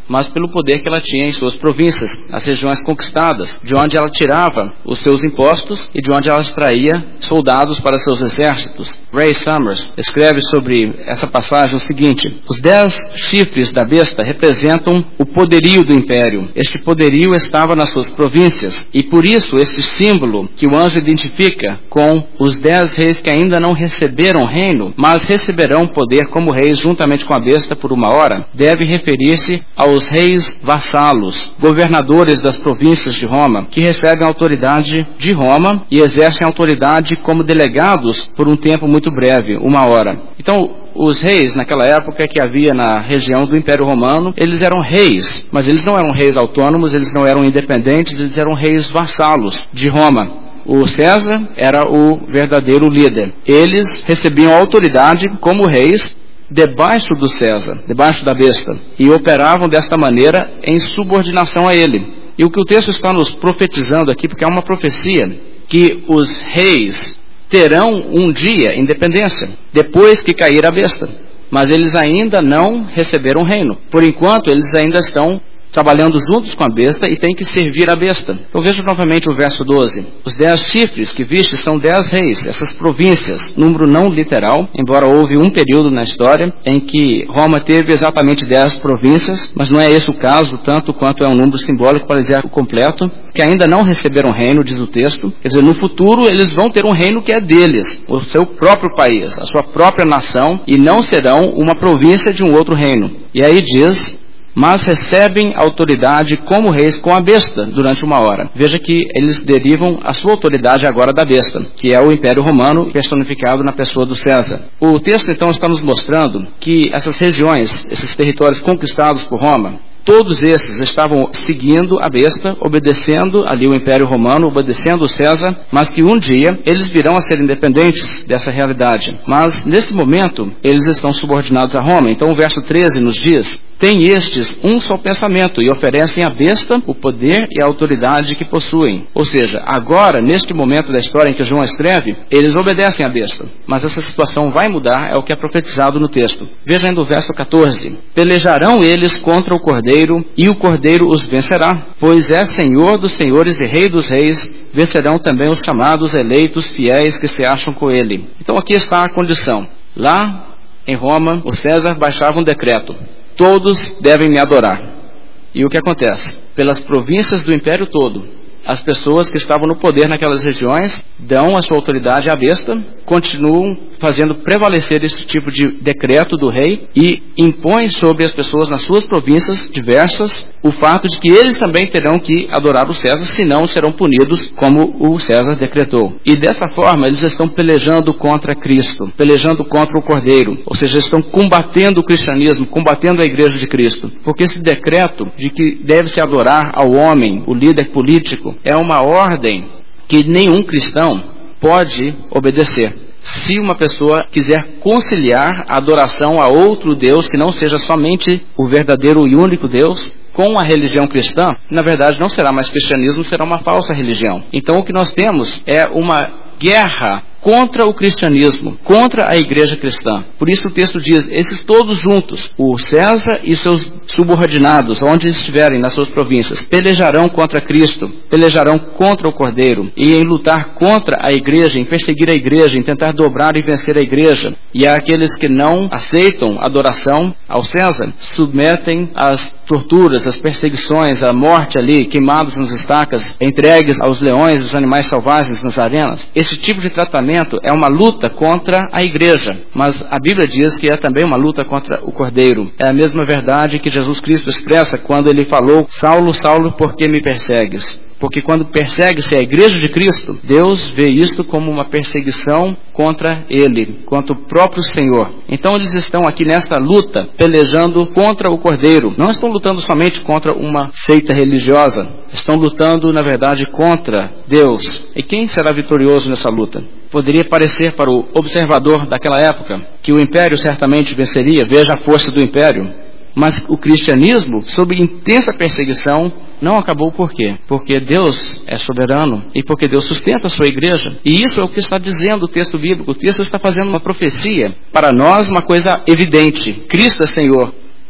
mas pelo poder que ela tinha em suas províncias, as regiões conquistadas, de onde ela tirava os seus impostos e de onde ela extraía soldados para seus exércitos. Ray Summers escreve sobre essa passagem o seguinte: os 10 chifres da besta representam o poderio do império. Este poderio estava nas suas províncias, e por isso esse símbolo que o anjo identifica com os 10 reis que ainda não receberam reino, mas receberão poder como reis juntamente com a besta por uma hora, deve referir-se aos reis vassalos, governadores das províncias de Roma, que recebem a autoridade de Roma e exercem autoridade como delegados por um tempo muito breve, uma hora. Então, os reis, naquela época que havia na região do Império Romano, eles eram reis, mas eles não eram reis autônomos, eles não eram independentes, eles eram reis vassalos de Roma. O César era o verdadeiro líder. Eles recebiam autoridade como reis debaixo do César, debaixo da besta, e operavam desta maneira em subordinação a ele. E o que o texto está nos profetizando aqui, porque é uma profecia, que os reis terão um dia independência, depois que cair a besta. Mas eles ainda não receberam reino. Por enquanto, eles ainda estão trabalhando juntos com a besta e têm que servir a besta. Eu vejo novamente o verso 12. Os 10 chifres que viste são 10 reis, essas províncias, número não literal, embora houve um período na história em que Roma teve exatamente 10 províncias, mas não é esse o caso, tanto quanto é um número simbólico para dizer o completo, que ainda não receberam reino, diz o texto. Quer dizer, no futuro eles vão ter um reino que é deles, o seu próprio país, a sua própria nação, e não serão uma província de um outro reino. E aí diz: mas recebem autoridade como reis com a besta durante uma hora. Veja que eles derivam a sua autoridade agora da besta, que é o Império Romano personificado na pessoa do César. O texto então está nos mostrando que essas regiões, esses territórios conquistados por Roma, todos esses estavam seguindo a besta, obedecendo ali o Império Romano, obedecendo o César, mas que um dia eles virão a ser independentes dessa realidade. Mas, nesse momento, eles estão subordinados a Roma. Então, o verso 13 nos diz: tem estes um só pensamento e oferecem à besta o poder e a autoridade que possuem. Ou seja, agora, neste momento da história em que João escreve, eles obedecem à besta. Mas essa situação vai mudar, é o que é profetizado no texto. Veja ainda o verso 14. Pelejarão eles contra o Cordeiro, e o Cordeiro os vencerá, pois é Senhor dos senhores e Rei dos reis. Vencerão também os chamados eleitos fiéis que se acham com ele. Então aqui está a condição. Lá em Roma, o César baixava um decreto: todos devem me adorar. E o que acontece? Pelas províncias do império todo, as pessoas que estavam no poder naquelas regiões dão a sua autoridade à besta, continuam fazendo prevalecer esse tipo de decreto do rei e impõem sobre as pessoas nas suas províncias diversas o fato de que eles também terão que adorar o César, senão serão punidos como o César decretou. E dessa forma eles estão pelejando contra Cristo, pelejando contra o Cordeiro, ou seja, estão combatendo o cristianismo, combatendo a igreja de Cristo, porque esse decreto de que deve-se adorar ao homem, o líder político, é uma ordem que nenhum cristão pode obedecer. Se uma pessoa quiser conciliar a adoração a outro Deus, que não seja somente o verdadeiro e único Deus, com a religião cristã, na verdade não será mais cristianismo, será uma falsa religião. Então o que nós temos é uma guerra contra o cristianismo, contra a igreja cristã. Por isso o texto diz: esses todos juntos, o César e seus subordinados, onde estiverem nas suas províncias, pelejarão contra Cristo, pelejarão contra o Cordeiro, e em lutar contra a igreja, em perseguir a igreja, em tentar dobrar e vencer a igreja. E aqueles que não aceitam adoração ao César, submetem às torturas, às perseguições, à morte ali, queimados nas estacas, entregues aos leões, aos animais selvagens nas arenas. Esse tipo de tratamento é uma luta contra a igreja, mas a Bíblia diz que é também uma luta contra o Cordeiro. É a mesma verdade que Jesus Cristo expressa quando ele falou: Saulo, Saulo, por que me persegues? Porque quando persegue-se a igreja de Cristo, Deus vê isto como uma perseguição contra Ele, contra o próprio Senhor. Então eles estão aqui nesta luta, pelejando contra o Cordeiro. Não estão lutando somente contra uma seita religiosa, estão lutando, na verdade, contra Deus. E quem será vitorioso nessa luta? Poderia parecer para o observador daquela época que o império certamente venceria, veja a força do império. Mas o cristianismo, sob intensa perseguição, não acabou por quê? Porque Deus é soberano e porque Deus sustenta a sua igreja. E isso é o que está dizendo o texto bíblico. O texto está fazendo uma profecia para nós, uma coisa evidente: Cristo é Senhor.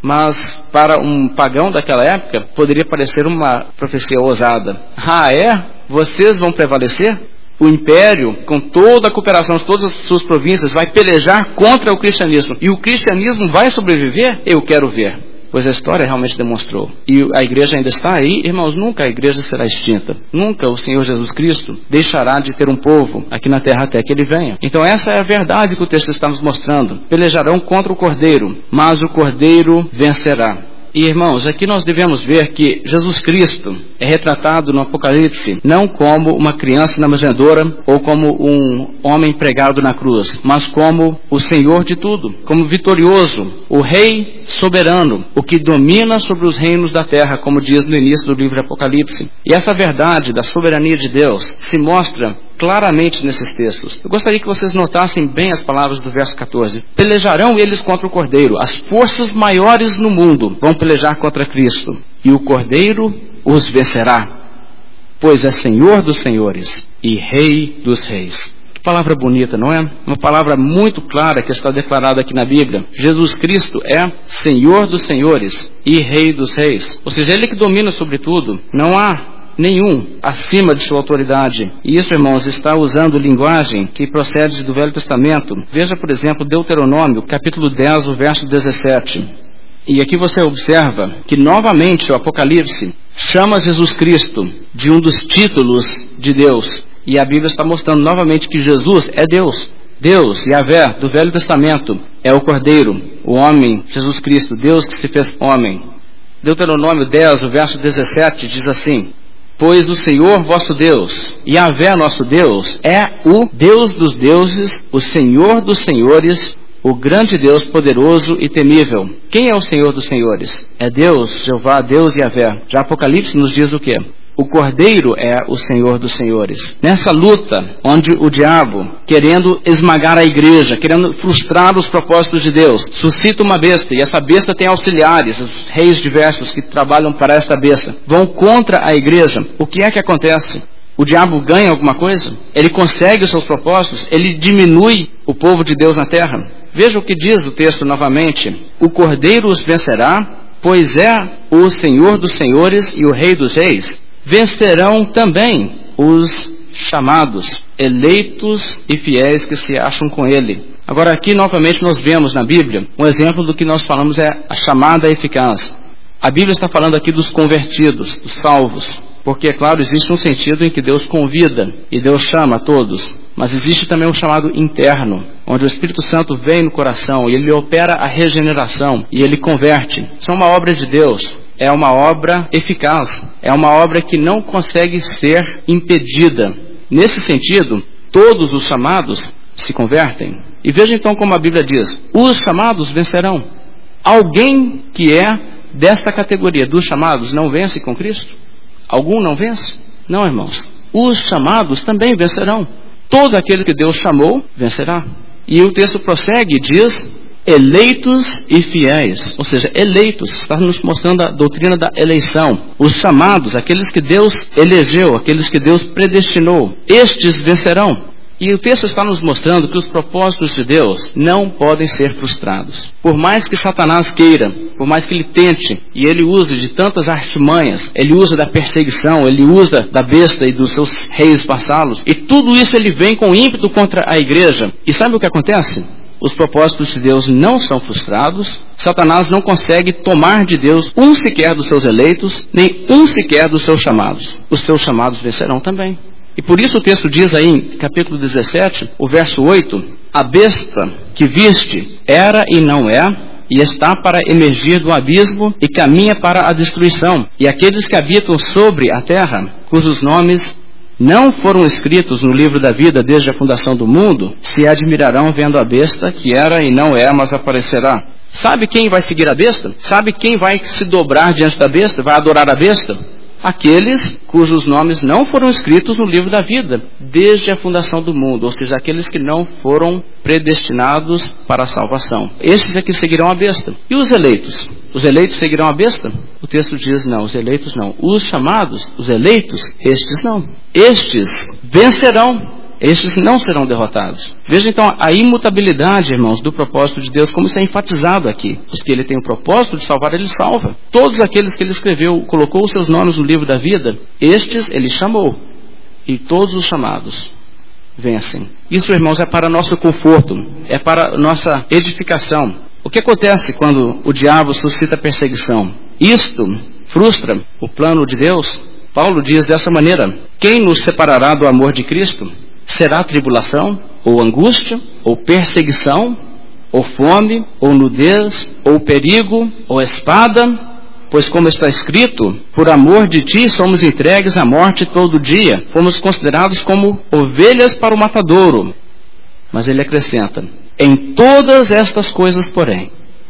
mas para um pagão daquela época poderia parecer uma profecia ousada. Ah, é? Vocês vão prevalecer? O império, com toda a cooperação de todas as suas províncias, vai pelejar contra o cristianismo. E o cristianismo vai sobreviver? Eu quero ver. Pois a história realmente demonstrou. E a igreja ainda está aí, irmãos, nunca a igreja será extinta. Nunca o Senhor Jesus Cristo deixará de ter um povo aqui na terra até que Ele venha. Então essa é a verdade que o texto está nos mostrando. Pelejarão contra o Cordeiro, mas o Cordeiro vencerá. E irmãos, aqui nós devemos ver que Jesus Cristo é retratado no Apocalipse não como uma criança na manjedoura ou como um homem pregado na cruz, mas como o Senhor de tudo, como vitorioso, o Rei soberano, o que domina sobre os reinos da terra, como diz no início do livro de Apocalipse. E essa verdade da soberania de Deus se mostra claramente nesses textos. Eu gostaria que vocês notassem bem as palavras do verso 14. Pelejarão eles contra o Cordeiro. As forças maiores no mundo vão pelejar contra Cristo. E o Cordeiro os vencerá, pois é Senhor dos senhores e Rei dos reis. Que palavra bonita, não é? Uma palavra muito clara que está declarada aqui na Bíblia. Jesus Cristo é Senhor dos senhores e Rei dos reis. Ou seja, Ele que domina sobre tudo. Não há nenhum acima de sua autoridade. E isso, irmãos, está usando linguagem que procede do Velho Testamento. Veja, por exemplo, Deuteronômio, capítulo 10, o verso 17. E aqui você observa que novamente o Apocalipse chama Jesus Cristo de um dos títulos de Deus. E a Bíblia está mostrando novamente que Jesus é Deus. Deus, Yahvé, do Velho Testamento, é o Cordeiro, o homem, Jesus Cristo, Deus que se fez homem. Deuteronômio 10, o verso 17, diz assim: pois o Senhor vosso Deus, Yahvé nosso Deus, é o Deus dos deuses, o Senhor dos senhores, o grande Deus poderoso e temível. Quem é o Senhor dos senhores? É Deus, Jeová, Deus Yahvé. Já Apocalipse nos diz o quê? O Cordeiro é o Senhor dos senhores. Nessa luta, onde o diabo, querendo esmagar a igreja, querendo frustrar os propósitos de Deus, suscita uma besta, e essa besta tem auxiliares, os reis diversos que trabalham para esta besta, vão contra a igreja. O que é que acontece? O diabo ganha alguma coisa? Ele consegue os seus propósitos? Ele diminui o povo de Deus na terra? Veja o que diz o texto novamente. O Cordeiro os vencerá, pois é o Senhor dos senhores e o Rei dos reis. Vencerão também os chamados, eleitos e fiéis que se acham com Ele. Agora aqui novamente nós vemos na Bíblia um exemplo do que nós falamos é a chamada eficaz. A Bíblia está falando aqui dos convertidos, dos salvos, porque é claro, existe um sentido em que Deus convida e Deus chama a todos, mas existe também um chamado interno, onde o Espírito Santo vem no coração e Ele opera a regeneração e Ele converte. Isso é uma obra de Deus. É uma obra eficaz, é uma obra que não consegue ser impedida. Nesse sentido, todos os chamados se convertem. E veja então como a Bíblia diz, os chamados vencerão. Alguém que é desta categoria dos chamados não vence com Cristo? Algum não vence? Não, irmãos. Os chamados também vencerão. Todo aquele que Deus chamou, vencerá. E o texto prossegue e diz: eleitos e fiéis, ou seja, eleitos, está nos mostrando a doutrina da eleição. Os chamados, aqueles que Deus elegeu, aqueles que Deus predestinou, estes vencerão. E o texto está nos mostrando que os propósitos de Deus não podem ser frustrados. Por mais que Satanás queira, por mais que ele tente, e ele use de tantas artimanhas, ele usa da perseguição, ele usa da besta e dos seus reis vassalos, e tudo isso ele vem com ímpeto contra a igreja. E sabe o que acontece? Os propósitos de Deus não são frustrados. Satanás não consegue tomar de Deus um sequer dos seus eleitos, nem um sequer dos seus chamados. Os seus chamados vencerão também. E por isso o texto diz aí, em capítulo 17, o verso 8, a besta que viste era e não é, e está para emergir do abismo e caminha para a destruição. E aqueles que habitam sobre a terra, cujos nomes não foram escritos no livro da vida desde a fundação do mundo, se admirarão vendo a besta que era e não é, mas aparecerá. Sabe quem vai seguir a besta? Sabe quem vai se dobrar diante da besta? Vai adorar a besta? Aqueles cujos nomes não foram escritos no livro da vida desde a fundação do mundo, ou seja, aqueles que não foram predestinados para a salvação. Esses é que seguirão a besta. E os eleitos? Os eleitos seguirão a besta? O texto diz não, os eleitos não. Os chamados, os eleitos, estes não. Estes vencerão. estes não serão derrotados. Veja então a imutabilidade, irmãos, do propósito de Deus, como isso é enfatizado aqui. Os que ele tem o propósito de salvar, ele salva. Todos aqueles que ele escreveu, colocou os seus nomes no livro da vida, estes ele chamou. E todos os chamados vencem. Isso, irmãos, é para nosso conforto, é para nossa edificação. O que acontece quando o diabo suscita perseguição? Isto frustra o plano de Deus. Paulo diz dessa maneira: quem nos separará do amor de Cristo? Será tribulação, ou angústia, ou perseguição, ou fome, ou nudez, ou perigo, ou espada? Pois como está escrito, por amor de ti somos entregues à morte todo dia, fomos considerados como ovelhas para o matadouro. Mas ele acrescenta: em todas estas coisas, porém,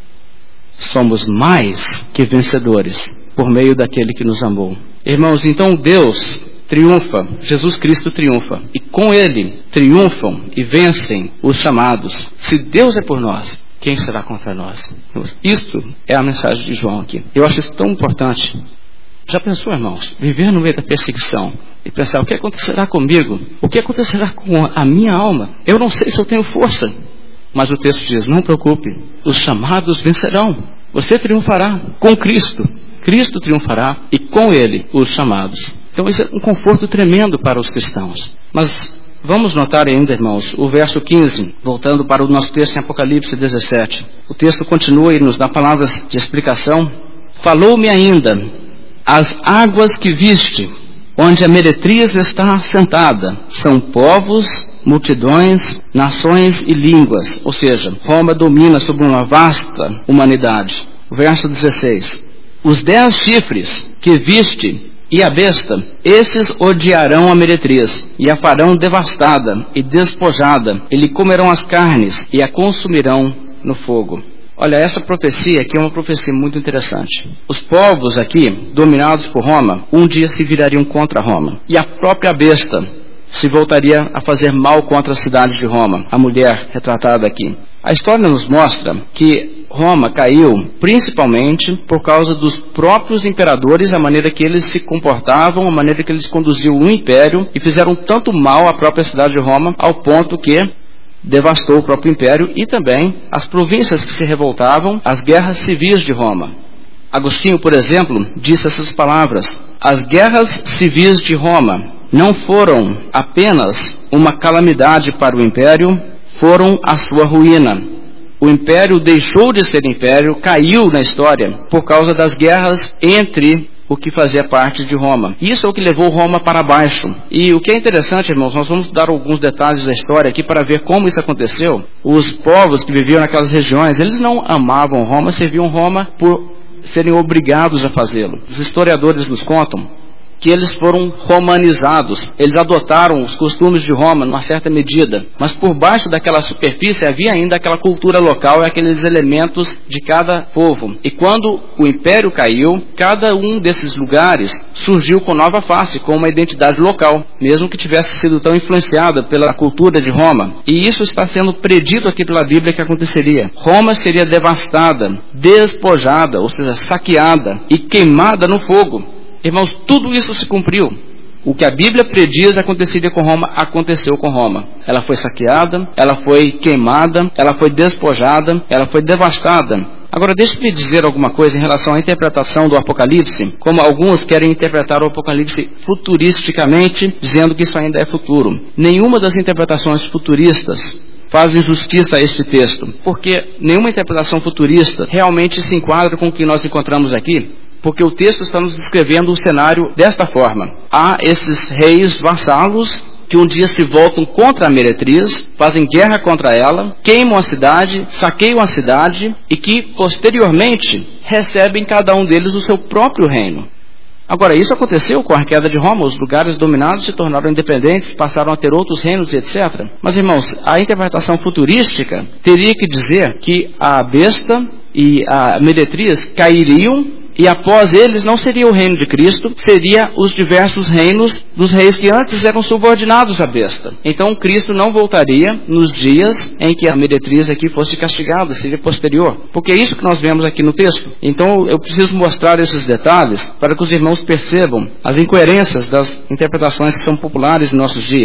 somos mais que vencedores, por meio daquele que nos amou. Irmãos, então Deus triunfa, Jesus Cristo triunfa, e com ele triunfam e vencem os chamados. Se Deus é por nós, quem será contra nós? Isto é a mensagem de João aqui. Eu acho isso tão importante. Já pensou, irmãos, viver no meio da perseguição e pensar: o que acontecerá comigo? O que acontecerá com a minha alma? Eu não sei se eu tenho força. Mas o texto diz: não preocupe, os chamados vencerão. Você triunfará com Cristo. Cristo triunfará e com ele os chamados. Então isso é um conforto tremendo para os cristãos. Mas vamos notar ainda, irmãos, o verso 15, voltando para o nosso texto em Apocalipse 17. O texto continua e nos dá palavras de explicação. Falou-me ainda: as águas que viste, onde a meretriz está sentada, são povos, multidões, nações e línguas. Ou seja, Roma domina sobre uma vasta humanidade. Verso 16. Os 10 chifres que viste e a besta, esses odiarão a meretriz, e a farão devastada e despojada, e lhe comerão as carnes, e a consumirão no fogo. Olha, essa profecia aqui é uma profecia muito interessante. Os povos aqui, dominados por Roma, um dia se virariam contra Roma. E a própria besta se voltaria a fazer mal contra a cidade de Roma, a mulher retratada aqui. A história nos mostra que Roma caiu principalmente por causa dos próprios imperadores, a maneira que eles se comportavam, a maneira que eles conduziam o império, e fizeram tanto mal à própria cidade de Roma, ao ponto que devastou o próprio império e também as províncias que se revoltavam, as guerras civis de Roma. Agostinho, por exemplo, disse essas palavras: as guerras civis de Roma não foram apenas uma calamidade para o império, foram a sua ruína. O império deixou de ser império, caiu na história por causa das guerras entre o que fazia parte de Roma. Isso é o que levou Roma para baixo. E o que é interessante, irmãos, nós vamos dar alguns detalhes da história aqui para ver como isso aconteceu. Os povos que viviam naquelas regiões, eles não amavam Roma, serviam Roma por serem obrigados a fazê-lo. Os historiadores nos contam que eles foram romanizados, eles adotaram os costumes de Roma numa certa medida, mas por baixo daquela superfície havia ainda aquela cultura local e aqueles elementos de cada povo. E quando o império caiu, cada um desses lugares surgiu com nova face, com uma identidade local, mesmo que tivesse sido tão influenciada pela cultura de Roma. E isso está sendo predito aqui pela Bíblia que aconteceria. Roma seria devastada, despojada, ou seja, saqueada e queimada no fogo. Irmãos, tudo isso se cumpriu. O que a Bíblia prediz aconteceria com Roma, aconteceu com Roma. Ela foi saqueada, ela foi queimada, ela foi despojada, ela foi devastada. Agora, deixe-me dizer alguma coisa em relação à interpretação do Apocalipse, como alguns querem interpretar o Apocalipse futuristicamente, dizendo que isso ainda é futuro. Nenhuma das interpretações futuristas fazem justiça a este texto, porque nenhuma interpretação futurista realmente se enquadra com o que nós encontramos aqui. Porque o texto está nos descrevendo o cenário desta forma. Há esses reis vassalos que um dia se voltam contra a meretriz, fazem guerra contra ela, queimam a cidade, saqueiam a cidade e que, posteriormente, recebem cada um deles o seu próprio reino. Agora, isso aconteceu com a queda de Roma, os lugares dominados se tornaram independentes, passaram a ter outros reinos, etc. Mas, irmãos, a interpretação futurística teria que dizer que a besta e a meretriz cairiam, e após eles não seria o reino de Cristo, seria os diversos reinos dos reis que antes eram subordinados à besta. Então Cristo não voltaria nos dias em que a meretriz aqui fosse castigada, seria posterior. Porque é isso que nós vemos aqui no texto. Então eu preciso mostrar esses detalhes para que os irmãos percebam as incoerências das interpretações que são populares em nossos dias.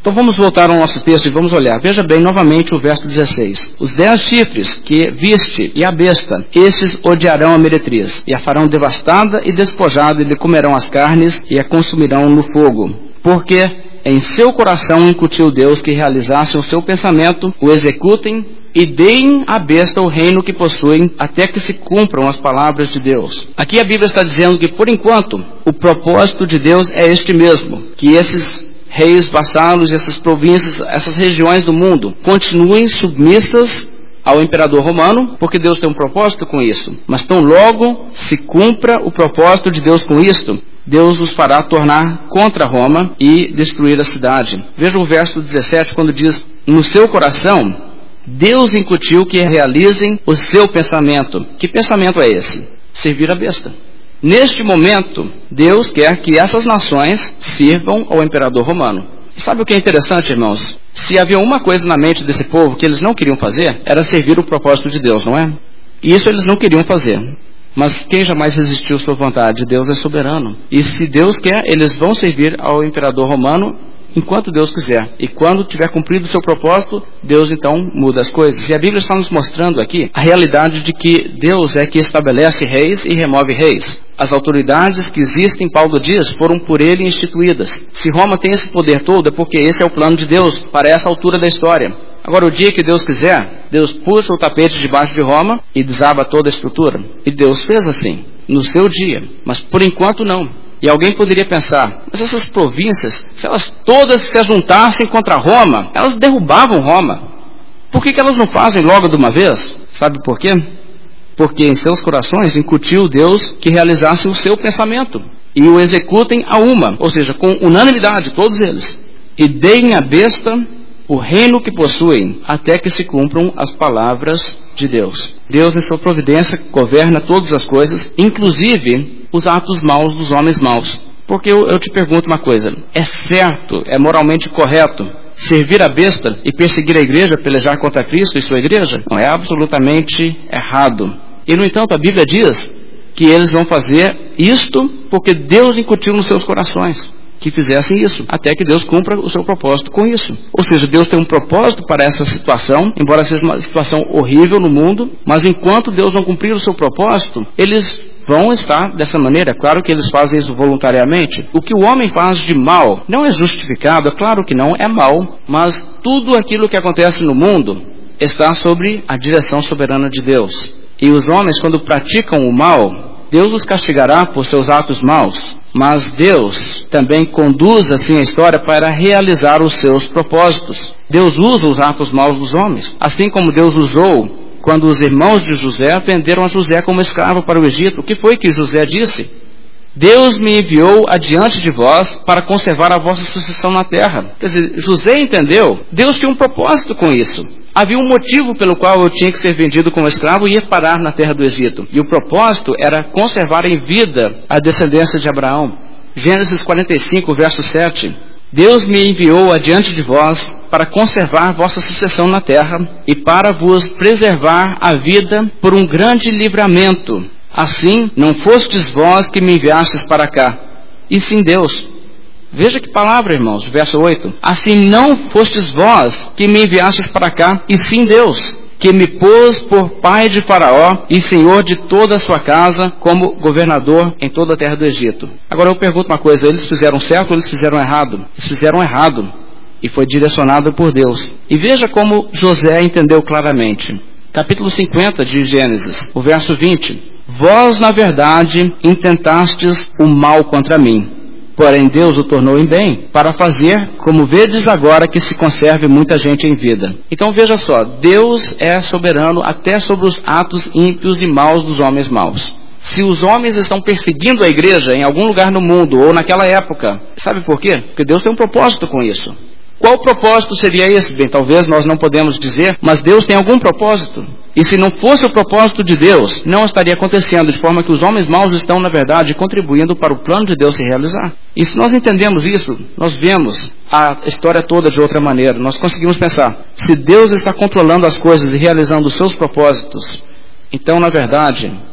Então vamos voltar ao nosso texto e vamos olhar. Veja bem novamente o verso 16. Os 10 chifres que viste e a besta, esses odiarão a meretriz, e a farão devastada e despojada, e lhe comerão as carnes e a consumirão no fogo. Porque em seu coração incutiu Deus que realizasse o seu pensamento, o executem e deem à besta o reino que possuem, até que se cumpram as palavras de Deus. Aqui a Bíblia está dizendo que, por enquanto, o propósito de Deus é este mesmo, que esses reis, vassalos, essas províncias, essas regiões do mundo continuem submissas ao imperador romano, porque Deus tem um propósito com isso. Mas tão logo se cumpra o propósito de Deus com isto, Deus os fará tornar contra Roma e destruir a cidade. Veja o verso 17, quando diz: no seu coração Deus incutiu que realizem o seu pensamento. Que pensamento é esse? Servir a besta. Neste momento, Deus quer que essas nações sirvam ao imperador romano. E sabe o que é interessante, irmãos? Se havia uma coisa na mente desse povo que eles não queriam fazer, era servir o propósito de Deus, não é? E isso eles não queriam fazer. Mas quem jamais resistiu à sua vontade? Deus é soberano. E se Deus quer, eles vão servir ao imperador romano enquanto Deus quiser. E quando tiver cumprido o seu propósito, Deus então muda as coisas. E a Bíblia está nos mostrando aqui a realidade de que Deus é que estabelece reis e remove reis. As autoridades que existem, Paulo diz, foram por ele instituídas. Se Roma tem esse poder todo, é porque esse é o plano de Deus para essa altura da história. Agora, o dia que Deus quiser, Deus puxa o tapete debaixo de Roma e desaba toda a estrutura. E Deus fez assim, no seu dia. Mas por enquanto não. E alguém poderia pensar, mas essas províncias, se elas todas se juntassem contra Roma, elas derrubavam Roma. Por que elas não fazem logo de uma vez? Sabe por quê? Porque em seus corações incutiu Deus que realizasse o seu pensamento. E o executem a uma, ou seja, com unanimidade, todos eles. E deem à besta o reino que possuem, até que se cumpram as palavras de Deus. Deus, em sua providência, governa todas as coisas, inclusive os atos maus dos homens maus. Porque eu te pergunto uma coisa, é certo, é moralmente correto servir a besta e perseguir a igreja, pelejar contra Cristo e sua igreja? Não, é absolutamente errado. E, no entanto, a Bíblia diz que eles vão fazer isto porque Deus incutiu nos seus corações que fizessem isso, até que Deus cumpra o seu propósito com isso. Ou seja, Deus tem um propósito para essa situação, embora seja uma situação horrível no mundo, mas enquanto Deus não cumprir o seu propósito, eles vão estar dessa maneira. É claro que eles fazem isso voluntariamente. O que o homem faz de mal não é justificado, é claro que não, é mal, mas tudo aquilo que acontece no mundo está sob a direção soberana de Deus. E os homens, quando praticam o mal, Deus os castigará por seus atos maus, mas Deus também conduz assim a história para realizar os seus propósitos. Deus usa os atos maus dos homens, assim como Deus usou quando os irmãos de José venderam a José como escravo para o Egito. O que foi que José disse? Deus me enviou adiante de vós para conservar a vossa sucessão na terra. Quer dizer, José entendeu, Deus tinha um propósito com isso. Havia um motivo pelo qual eu tinha que ser vendido como escravo e ir parar na terra do Egito. E o propósito era conservar em vida a descendência de Abraão. Gênesis 45, verso 7. Deus me enviou adiante de vós para conservar vossa sucessão na terra e para vos preservar a vida por um grande livramento. Assim, não fostes vós que me enviastes para cá, e sim Deus. Veja que palavra, irmãos, verso 8. Assim não fostes vós que me enviastes para cá, e sim Deus, que me pôs por pai de Faraó e senhor de toda a sua casa, como governador em toda a terra do Egito. Agora eu pergunto uma coisa, eles fizeram certo ou eles fizeram errado? Eles fizeram errado, e foi direcionado por Deus. E veja como José entendeu claramente. Capítulo 50 de Gênesis, o verso 20. Vós, na verdade, intentastes o mal contra mim, porém Deus o tornou em bem, para fazer, como vedes agora, que se conserve muita gente em vida. Então veja só, Deus é soberano até sobre os atos ímpios e maus dos homens maus. Se os homens estão perseguindo a igreja em algum lugar no mundo, ou naquela época, sabe por quê? Porque Deus tem um propósito com isso. Qual propósito seria esse? Bem, talvez nós não podemos dizer, mas Deus tem algum propósito. E se não fosse o propósito de Deus, não estaria acontecendo, de forma que os homens maus estão, na verdade, contribuindo para o plano de Deus se realizar. E se nós entendemos isso, nós vemos a história toda de outra maneira. Nós conseguimos pensar, se Deus está controlando as coisas e realizando os seus propósitos, então, na verdade,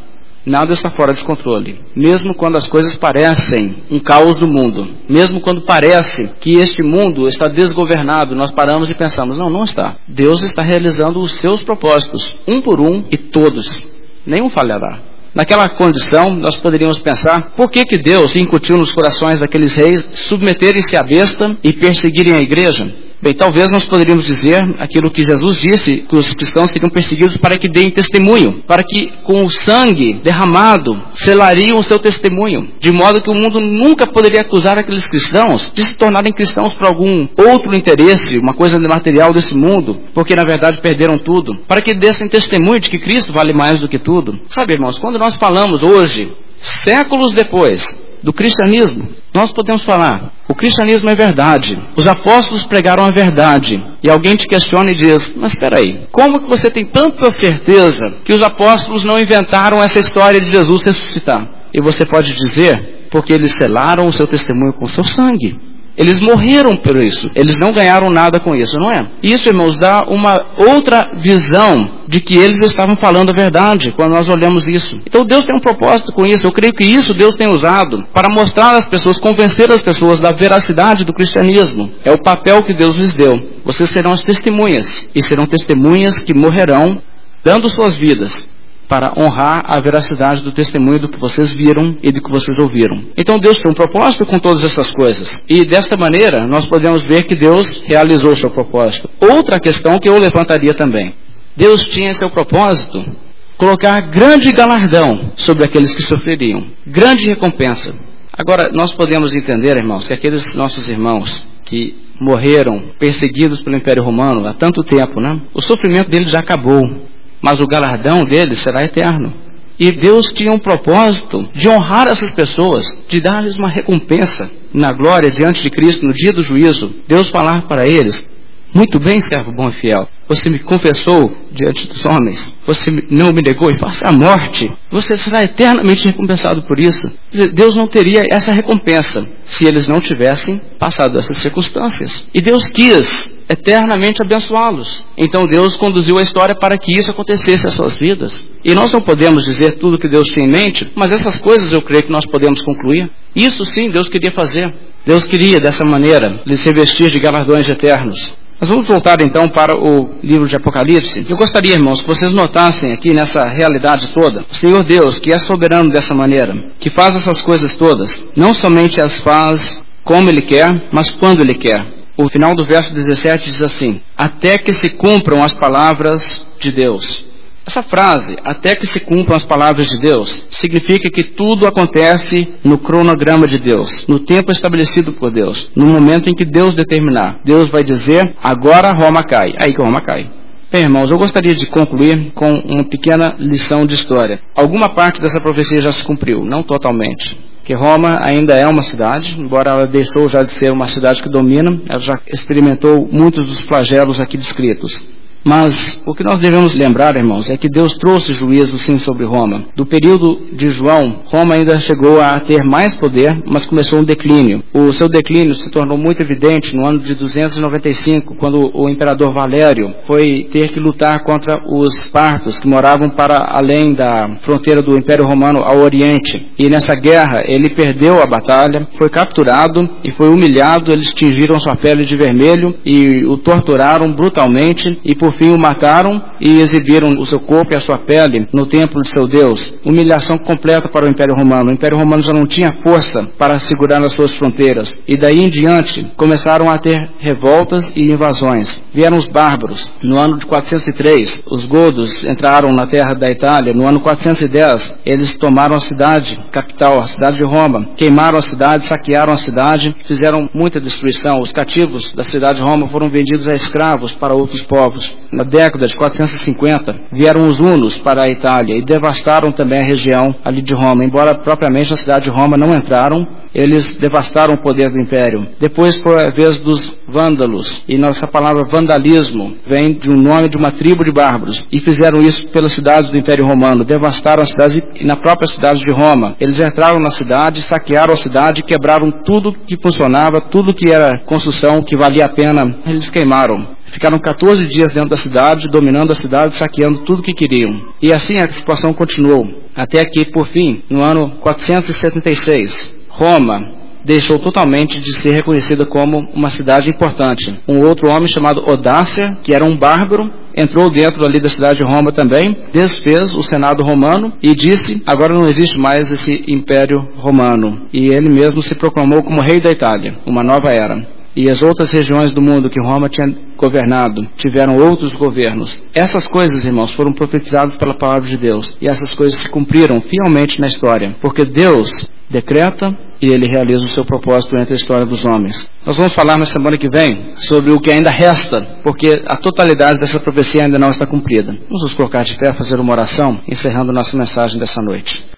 Nada está fora de controle. Mesmo quando as coisas parecem um caos no mundo, mesmo quando parece que este mundo está desgovernado, nós paramos e pensamos, não está. Deus está realizando os seus propósitos, um por um, e todos. Nenhum falhará. Naquela condição, nós poderíamos pensar, por que Deus incutiu nos corações daqueles reis submeterem-se à besta e perseguirem a igreja? Bem, talvez nós poderíamos dizer aquilo que Jesus disse, que os cristãos seriam perseguidos para que deem testemunho, para que com o sangue derramado selariam o seu testemunho, de modo que o mundo nunca poderia acusar aqueles cristãos de se tornarem cristãos por algum outro interesse, uma coisa material desse mundo, porque na verdade perderam tudo, para que dessem testemunho de que Cristo vale mais do que tudo. Sabe, irmãos, quando nós falamos hoje, séculos depois, do cristianismo, nós podemos falar, o cristianismo é verdade, os apóstolos pregaram a verdade, e alguém te questiona e diz, mas espera aí, como que você tem tanta certeza que os apóstolos não inventaram essa história de Jesus ressuscitar? E você pode dizer, porque eles selaram o seu testemunho com o seu sangue. Eles morreram por isso. Eles não ganharam nada com isso, não é? Isso, irmãos, dá uma outra visão de que eles estavam falando a verdade quando nós olhamos isso. Então Deus tem um propósito com isso. Eu creio que isso Deus tem usado para mostrar às pessoas, convencer as pessoas da veracidade do cristianismo. É o papel que Deus lhes deu. Vocês serão as testemunhas. E serão testemunhas que morrerão dando suas vidas para honrar a veracidade do testemunho do que vocês viram e do que vocês ouviram. Então Deus tem um propósito com todas essas coisas. E desta maneira, nós podemos ver que Deus realizou o seu propósito. Outra questão que eu levantaria também. Deus tinha seu propósito, colocar grande galardão sobre aqueles que sofreriam. Grande recompensa. Agora, nós podemos entender, irmãos, que aqueles nossos irmãos que morreram perseguidos pelo Império Romano há tanto tempo, né? O sofrimento deles já acabou. Mas o galardão deles será eterno. E Deus tinha um propósito de honrar essas pessoas, de dar-lhes uma recompensa na glória diante de Cristo, no dia do juízo. Deus falar para eles, muito bem, servo bom e fiel, você me confessou diante dos homens, você não me negou e face à morte, você será eternamente recompensado por isso. Deus não teria essa recompensa se eles não tivessem passado essas circunstâncias. E Deus quis eternamente abençoá-los. Então Deus conduziu a história para que isso acontecesse às suas vidas. E nós não podemos dizer tudo que Deus tinha em mente, mas essas coisas eu creio que nós podemos concluir. Isso sim Deus queria fazer. Deus queria dessa maneira lhes revestir de galardões eternos. Nós vamos voltar então para o livro de Apocalipse. Eu gostaria, irmãos, que vocês notassem aqui nessa realidade toda, o Senhor Deus, que é soberano dessa maneira, que faz essas coisas todas, não somente as faz como Ele quer, mas quando Ele quer. O final do verso 17 diz assim, até que se cumpram as palavras de Deus. Essa frase, até que se cumpram as palavras de Deus, significa que tudo acontece no cronograma de Deus, no tempo estabelecido por Deus, no momento em que Deus determinar. Deus vai dizer, agora Roma cai. Aí que Roma cai. Bem, irmãos, eu gostaria de concluir com uma pequena lição de história. Alguma parte dessa profecia já se cumpriu, não totalmente. Que Roma ainda é uma cidade, embora ela deixou já de ser uma cidade que domina, ela já experimentou muitos dos flagelos aqui descritos. Mas o que nós devemos lembrar, irmãos, é que Deus trouxe juízo sim sobre Roma. Do período de João, Roma ainda chegou a ter mais poder, mas começou um declínio. O seu declínio se tornou muito evidente no ano de 295, quando o imperador Valério foi ter que lutar contra os partos que moravam para além da fronteira do Império Romano ao Oriente. E nessa guerra ele perdeu a batalha, foi capturado e foi humilhado. Eles tingiram sua pele de vermelho e o torturaram brutalmente e por fim o mataram e exibiram o seu corpo e a sua pele no templo de seu Deus. Humilhação completa para o Império Romano. O Império Romano já não tinha força para segurar as suas fronteiras. E daí em diante começaram a ter revoltas e invasões. Vieram os bárbaros. No ano de 403, os godos entraram na terra da Itália. No ano 410, eles tomaram a cidade, capital, a cidade de Roma. Queimaram a cidade, saquearam a cidade, fizeram muita destruição. Os cativos da cidade de Roma foram vendidos a escravos para outros povos. Na década de 450, vieram os hunos para a Itália e devastaram também a região ali de Roma. Embora propriamente na cidade de Roma não entraram, eles devastaram o poder do império. Depois foi a vez dos vândalos, e nossa palavra vandalismo vem de um nome de uma tribo de bárbaros, e fizeram isso pelas cidades do Império Romano, devastaram a cidade e na própria cidade de Roma. Eles entraram na cidade, saquearam a cidade, quebraram tudo que funcionava, tudo que era construção, que valia a pena, eles queimaram. Ficaram 14 dias dentro da cidade, dominando a cidade, saqueando tudo que queriam. E assim a situação continuou, até que, por fim, no ano 476, Roma deixou totalmente de ser reconhecida como uma cidade importante. Um outro homem chamado Odácia, que era um bárbaro, entrou dentro ali da cidade de Roma também, desfez o Senado romano e disse: agora não existe mais esse Império Romano. E ele mesmo se proclamou como rei da Itália, uma nova era. E as outras regiões do mundo que Roma tinha governado tiveram outros governos. Essas coisas, irmãos, foram profetizadas pela palavra de Deus. E essas coisas se cumpriram fielmente na história. Porque Deus decreta e Ele realiza o seu propósito entre a história dos homens. Nós vamos falar na semana que vem sobre o que ainda resta, porque a totalidade dessa profecia ainda não está cumprida. Vamos nos colocar de pé, fazer uma oração, encerrando nossa mensagem dessa noite.